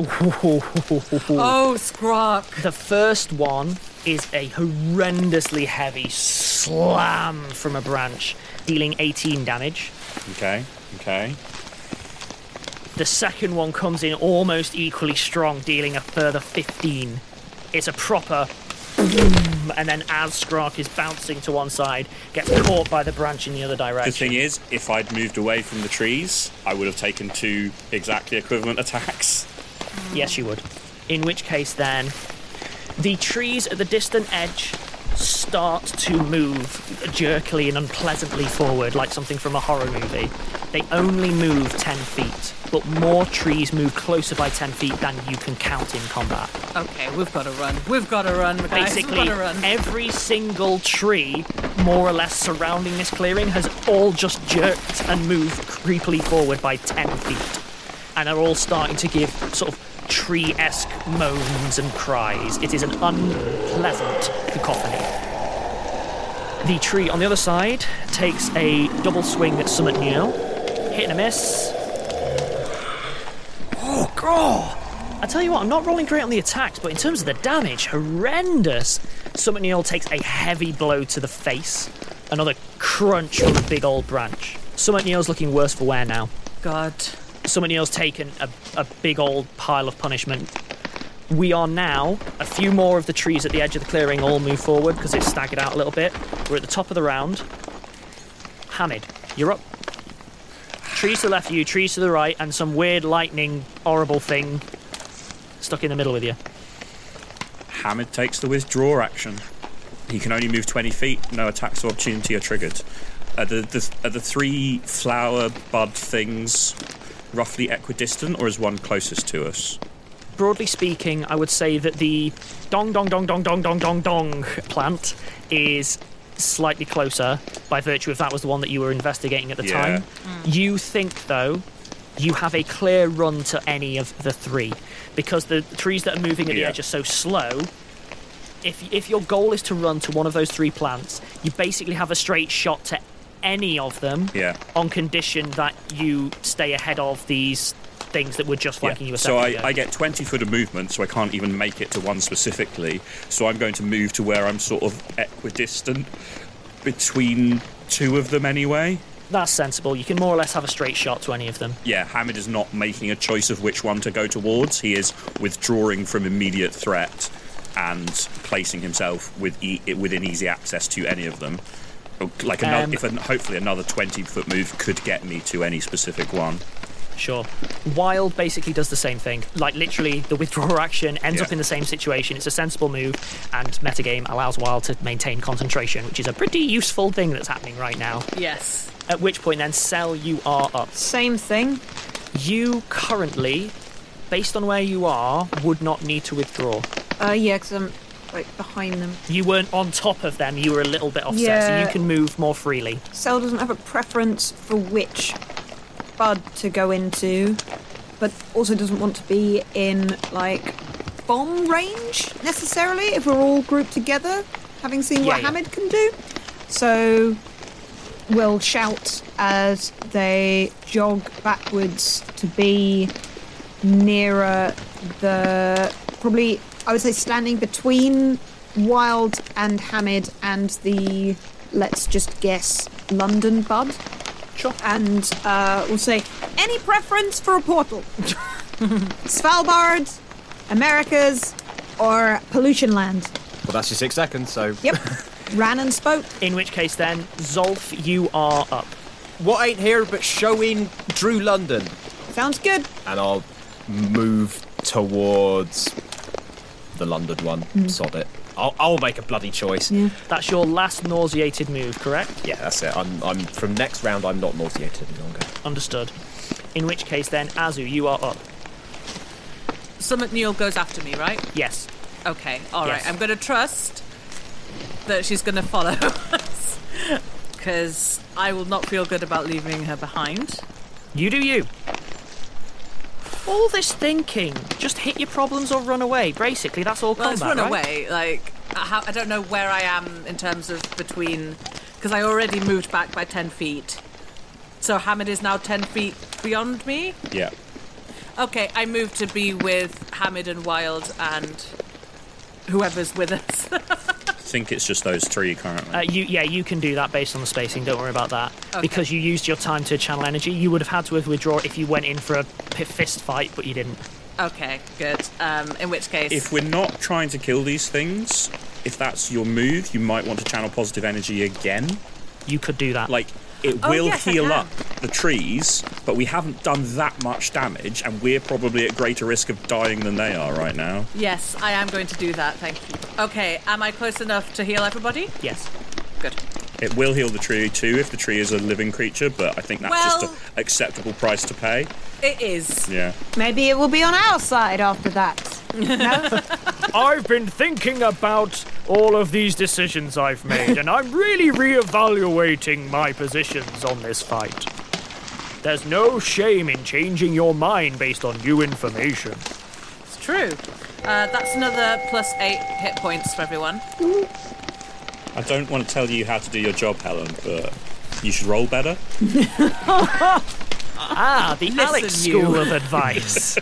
Oh, Skrark. The first one is a horrendously heavy slam from a branch, dealing eighteen damage. Okay, okay. The second one comes in almost equally strong, dealing a further fifteen. It's a proper boom, and then as Skrark is bouncing to one side, gets caught by the branch in the other direction. The thing is, if I'd moved away from the trees, I would have taken two exactly equivalent attacks. Yes, you would. In which case, then, the trees at the distant edge start to move jerkily and unpleasantly forward, like something from a horror movie. They only move ten feet, but more trees move closer by ten feet than you can count in combat. Okay, we've got to run. We've got to run, guys. Basically, we've got to run. every single tree, more or less surrounding this clearing, has all just jerked and moved creepily forward by ten feet. And are all starting to give sort of tree-esque moans and cries. It is an unpleasant cacophony. The tree on the other side takes a double swing at Summit Niel. Hit and a miss. Oh, God! I tell you what, I'm not rolling great on the attacks, but in terms of the damage, horrendous. Summit Niel takes a heavy blow to the face. Another crunch from a big old branch. Summit Niel's looking worse for wear now. God. Summit Niel's taken a, a big old pile of punishment. We are now, a few more of the trees at the edge of the clearing all move forward because it's staggered out a little bit. We're at the top of the round. Hamid, you're up. Trees to the left of you, trees to the right, and some weird lightning, horrible thing stuck in the middle with you. Hamid takes the withdraw action. He can only move twenty feet. No attacks of opportunity are triggered. Are the, the, are the three flower bud things roughly equidistant, or is one closest to us? Broadly speaking, I would say that the dong dong dong dong dong dong dong dong plant is slightly closer by virtue of that was the one that you were investigating at the Yeah. time. You think, though, you have a clear run to any of the three because the trees that are moving at the Yeah. edge are so slow. If, if your goal is to run to one of those three plants, you basically have a straight shot to any of them Yeah. on condition that you stay ahead of these things that were just flanking you a So second I, ago. I get twenty foot of movement, so I can't even make it to one specifically. So I'm going to move to where I'm sort of equidistant between two of them anyway. That's sensible. You can more or less have a straight shot to any of them. Yeah, Hamid is not making a choice of which one to go towards. He is withdrawing from immediate threat and placing himself with e- within easy access to any of them. Like another, Um, if an, hopefully another twenty foot move could get me to any specific one. Sure. Wild basically does the same thing. Like, literally, the withdraw action ends Yeah. up in the same situation. It's a sensible move, and metagame allows Wild to maintain concentration, which is a pretty useful thing that's happening right now. Yes. At which point, then, Cell, you are up. Same thing. You currently, based on where you are, would not need to withdraw. Uh, yeah, because I'm, like, behind them. You weren't on top of them, you were a little bit offset, Yeah. so you can move more freely. Cell doesn't have a preference for which bud to go into, but also doesn't want to be in, like, bomb range, necessarily, if we're all grouped together, having seen Yeah, what yeah. Hamid can do. So we'll shout as they jog backwards to be nearer the... probably, I would say, standing between Wild and Hamid and the, let's just guess, London bud. Sure. And uh, we'll say, any preference for a portal? Svalbard, Americas, or Pollution Land. Well, that's your six seconds, so... Yep. Ran and spoke. In which case, then, Zolf, you are up. What ain't here but showing Drew London? Sounds good. And I'll move towards the London one. Mm. Sod it. I'll, I'll make a bloody choice. Yeah. That's your last nauseated move, correct? Yeah, that's it. I'm, I'm from next round. I'm not nauseated any longer. Understood. In which case, then, Azu, you are up. Summit Newell goes after me, right? Yes. Okay, all right. Yes. I'm going to trust that she's going to follow us, because I will not feel good about leaving her behind. You do you. All this thinking. Just hit your problems or run away. Basically, that's all well, combat, let's run right? away. Like, I, I don't know where I am in terms of between... Because I already moved back by ten feet. So Hamid is now ten feet beyond me? Yeah. Okay, I moved to be with Hamid and Wild and whoever's with us. I think it's just those three currently. Uh, you, yeah, you can do that based on the spacing. Don't worry about that. Okay. Because you used your time to channel energy. You would have had to have withdraw if you went in for a p- fist fight, but you didn't. Okay, good. Um, in which case... If we're not trying to kill these things, if that's your move, you might want to channel positive energy again. You could do that. Like, it Oh, will yes, I heal can. up the trees, but we haven't done that much damage, and we're probably at greater risk of dying than they are right now. Yes, I am going to do that, thank you. Okay, am I close enough to heal everybody? Yes. Good. It will heal the tree too if the tree is a living creature, but I think that's Well- just an acceptable price to pay. It is. Yeah. Maybe it will be on our side after that. No? I've been thinking about all of these decisions I've made, and I'm really re-evaluating my positions on this fight. There's no shame in changing your mind based on new information. It's true. Uh, that's another plus eight hit points for everyone. I don't want to tell you how to do your job, Helen, but you should roll better. Ah, the Listen, Alex you. school of advice.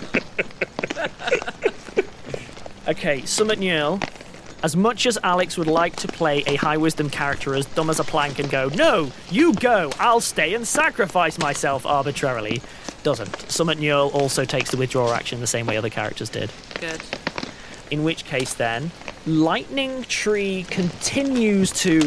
Okay, Summit Newell. As much as Alex would like to play a high wisdom character as dumb as a plank and go, no, you go, I'll stay and sacrifice myself arbitrarily, doesn't. Summit Newell also takes the withdrawal action the same way other characters did. Good. In which case then, Lightning Tree continues to...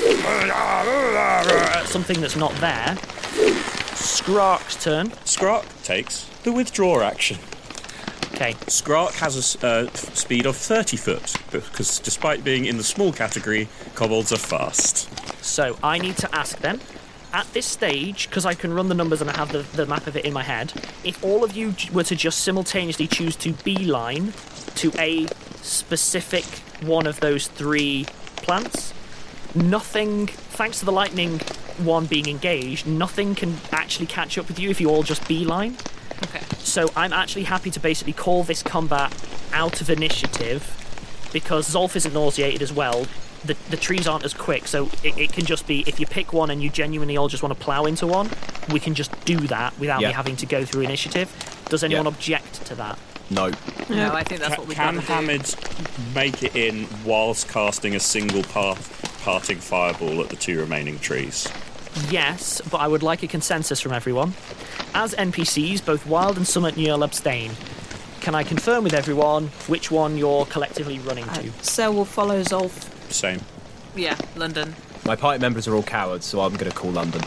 something that's not there. Skrark's turn. Skrark takes the withdraw action. Okay. Skrark has a s- uh, f- speed of thirty foot, because despite being in the small category, kobolds are fast. So I need to ask then, at this stage, because I can run the numbers and I have the, the map of it in my head, if all of you j- were to just simultaneously choose to beeline to a specific one of those three plants, nothing, thanks to the lightning one being engaged, nothing can actually catch up with you if you all just beeline. Okay. So I'm actually happy to basically call this combat out of initiative because Zolf isn't nauseated as well. The the trees aren't as quick, so it, it can just be if you pick one and you genuinely all just want to plow into one, we can just do that without Yeah. me having to go through initiative. Does anyone Yeah. object to that? No. No, I think that's Ca- what we Can gotta do. Hamid make it in whilst casting a single path, parting fireball at the two remaining trees? Yes, but I would like a consensus from everyone. As N P Cs, both Wild and Summit Newell abstain. Can I confirm with everyone which one you're collectively running to? So we'll follow Zolf. Same. Yeah, London. My party members are all cowards, so I'm going to call London.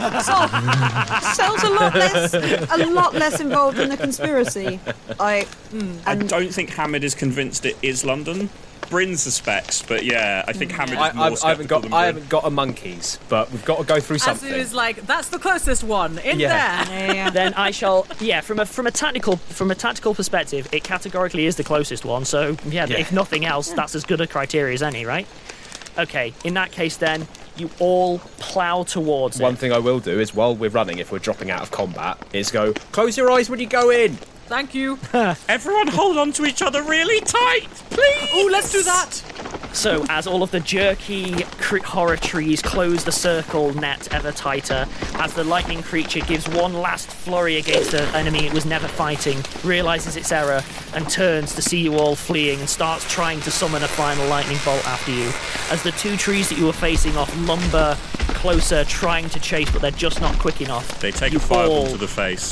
Zolf sounds a lot less, a lot less involved in the conspiracy. I, I don't think Hamid is convinced it is London. Bryn suspects, but yeah, I think Hamid I, is more I've, I haven't skeptical got, than I Bryn. haven't got a monkeys, but we've got to go through something. Azu is like, that's the closest one. In Yeah. there. Then I shall, yeah. From a from a tactical from a tactical perspective, it categorically is the closest one. So yeah, Yeah. if nothing else, that's as good a criteria as any, right? Okay. In that case, then you all plow towards One it. thing I will do is while we're running, if we're dropping out of combat, is go, close your eyes when you go in. Thank you. Everyone hold on to each other really tight, please! Oh, let's do that. So as all of the jerky cr- horror trees close the circle net ever tighter, as the lightning creature gives one last flurry against an enemy it was never fighting, realizes its error, and turns to see you all fleeing and starts trying to summon a final lightning bolt after you. As the two trees that you were facing off lumber closer, trying to chase, but they're just not quick enough. They take you a fireball all- to the face.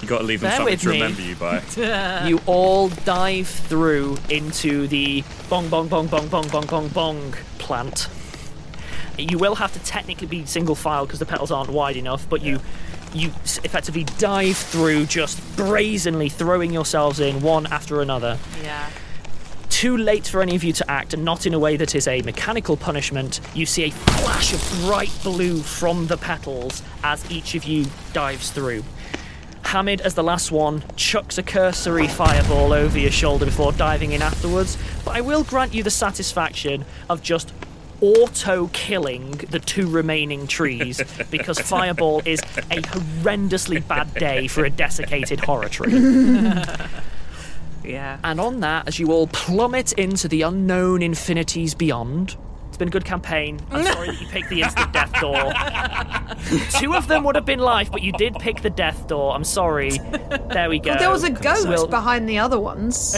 You got to leave them Bear something with to me. remember you by. You all dive through into the bong bong bong bong bong bong bong bong plant. You will have to technically be single file because the petals aren't wide enough, but you you s- effectively dive through, just brazenly throwing yourselves in one after another. Yeah. Too late for any of you to act, and not in a way that is a mechanical punishment. You see a flash of bright blue from the petals as each of you dives through. Hamid, as the last one, chucks a cursory fireball over your shoulder before diving in afterwards, but I will grant you the satisfaction of just auto-killing the two remaining trees, because fireball is a horrendously bad day for a desiccated horror tree. Yeah. And on that, as you all plummet into the unknown infinities beyond, it's been a good campaign. I'm sorry that you picked the instant death door. Two of them would have been life, but you did pick the death door. I'm sorry. There we go. Well, there was a goat We'll- behind the other ones.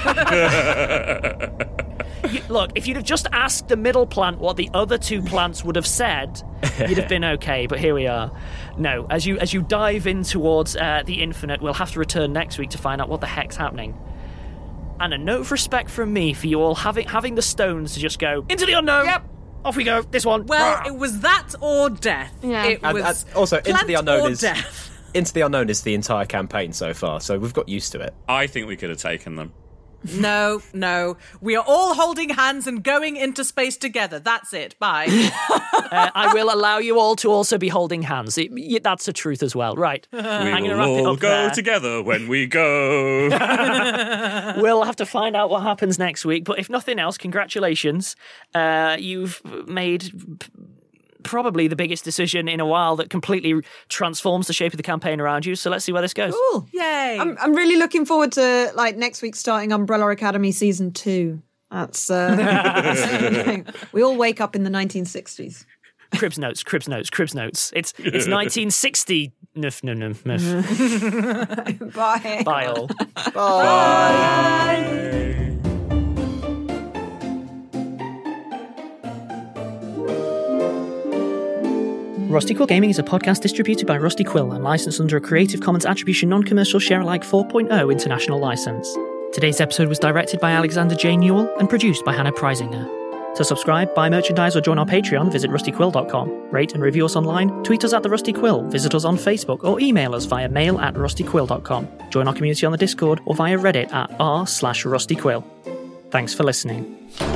You, look, if you'd have just asked the middle plant what the other two plants would have said, you'd have been okay, but here we are. No, as you as you dive in towards uh, the infinite, we'll have to return next week to find out what the heck's happening. And a note of respect from me for you all having having the stones to just go into the unknown. Yep. Off we go. This one. Well, Rah. it was that or death. Yeah. It And, was and also, Into plant the Unknown or is death. Into the Unknown is the entire campaign so far, so we've got used to it. I think we could have taken them. No, no. We are all holding hands and going into space together. That's it. Bye. uh, I will allow you all to also be holding hands. It, y- that's the truth as well. Right. We I'm will gonna wrap it all up go there. together when we go. We'll have to find out what happens next week. But if nothing else, congratulations. Uh, you've made p- probably the biggest decision in a while that completely transforms the shape of the campaign around you. So let's see where this goes. Cool. Yay. I'm, I'm really looking forward to like next week starting Umbrella Academy season two. That's uh, we all wake up in the nineteen sixties. Cribs notes, Cribs notes, Cribs notes. It's it's nineteen sixty. Nuff, no, no, nuff. Bye. Bye all. Bye. Rusty Quill Gaming is a podcast distributed by Rusty Quill and licensed under a Creative Commons Attribution Non-Commercial Share-alike four point oh international license. Today's episode was directed by Alexander J. Newell and produced by Hannah Preisinger. To subscribe, buy merchandise or join our Patreon, visit rusty quill dot com. Rate and review us online, tweet us at The Rusty Quill, visit us on Facebook or email us via mail at rusty quill dot com. Join our community on the Discord or via Reddit at r slash rustyquill. Thanks for listening.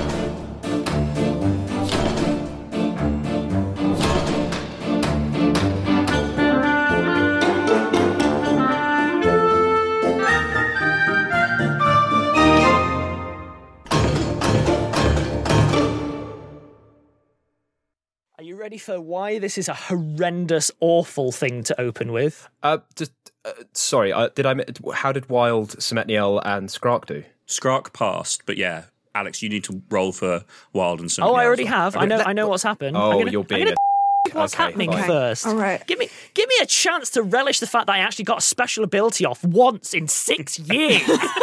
Are you ready for why this is a horrendous, awful thing to open with? Uh, just, uh, sorry, uh, did I? mi- How did Wild, Semetniel, and Skrark do? Skrark passed, but yeah, Alex, you need to roll for Wild and Oh, I already Semetniel. have. I know. I know what's happened. Oh, I'm gonna, you're being I'm gonna a- what's okay, happening fine. first. All right. Give me, give me a chance to relish the fact that I actually got a special ability off once in six years.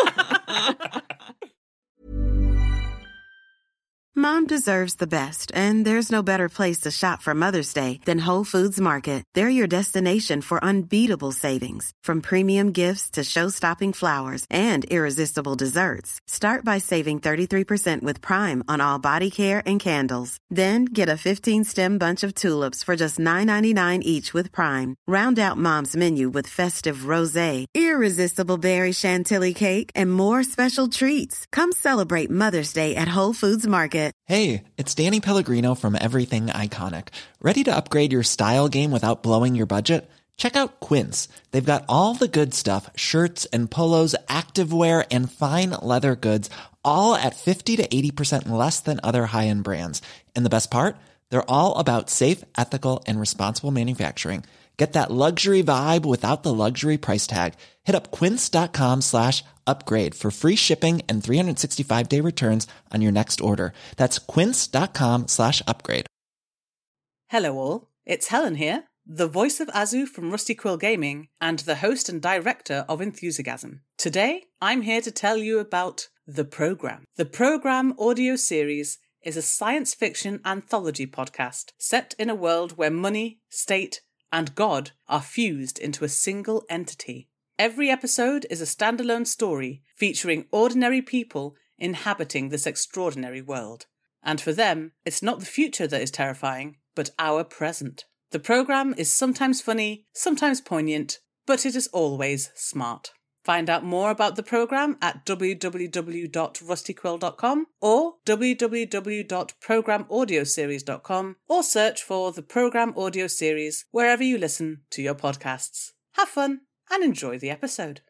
Mom deserves the best, and there's no better place to shop for Mother's Day than Whole Foods Market. They're your destination for unbeatable savings, from premium gifts to show-stopping flowers and irresistible desserts. Start by saving thirty-three percent with Prime on all body care and candles. Then get a fifteen-stem bunch of tulips for just nine ninety-nine each with Prime. Round out Mom's menu with festive rosé, irresistible berry chantilly cake, and more special treats. Come celebrate Mother's Day at Whole Foods Market. Hey, it's Danny Pellegrino from Everything Iconic. Ready to upgrade your style game without blowing your budget? Check out Quince. They've got all the good stuff, shirts and polos, activewear, and fine leather goods, all at fifty to eighty percent less than other high-end brands. And the best part? They're all about safe, ethical, and responsible manufacturing. Get that luxury vibe without the luxury price tag. Hit up quince.com slash upgrade for free shipping and three sixty-five day returns on your next order. That's quince.com slash upgrade. Hello all, it's Helen here, the voice of Azu from Rusty Quill Gaming and the host and director of Enthusiasm. Today, I'm here to tell you about The Program. The Program audio series is a science fiction anthology podcast set in a world where money, state, and God are fused into a single entity. Every episode is a standalone story featuring ordinary people inhabiting this extraordinary world. And for them, it's not the future that is terrifying, but our present. The programme is sometimes funny, sometimes poignant, but it is always smart. Find out more about the programme at w w w dot rusty quill dot com or w w w dot program audio series dot com, or search for the Programme Audio Series wherever you listen to your podcasts. Have fun and enjoy the episode.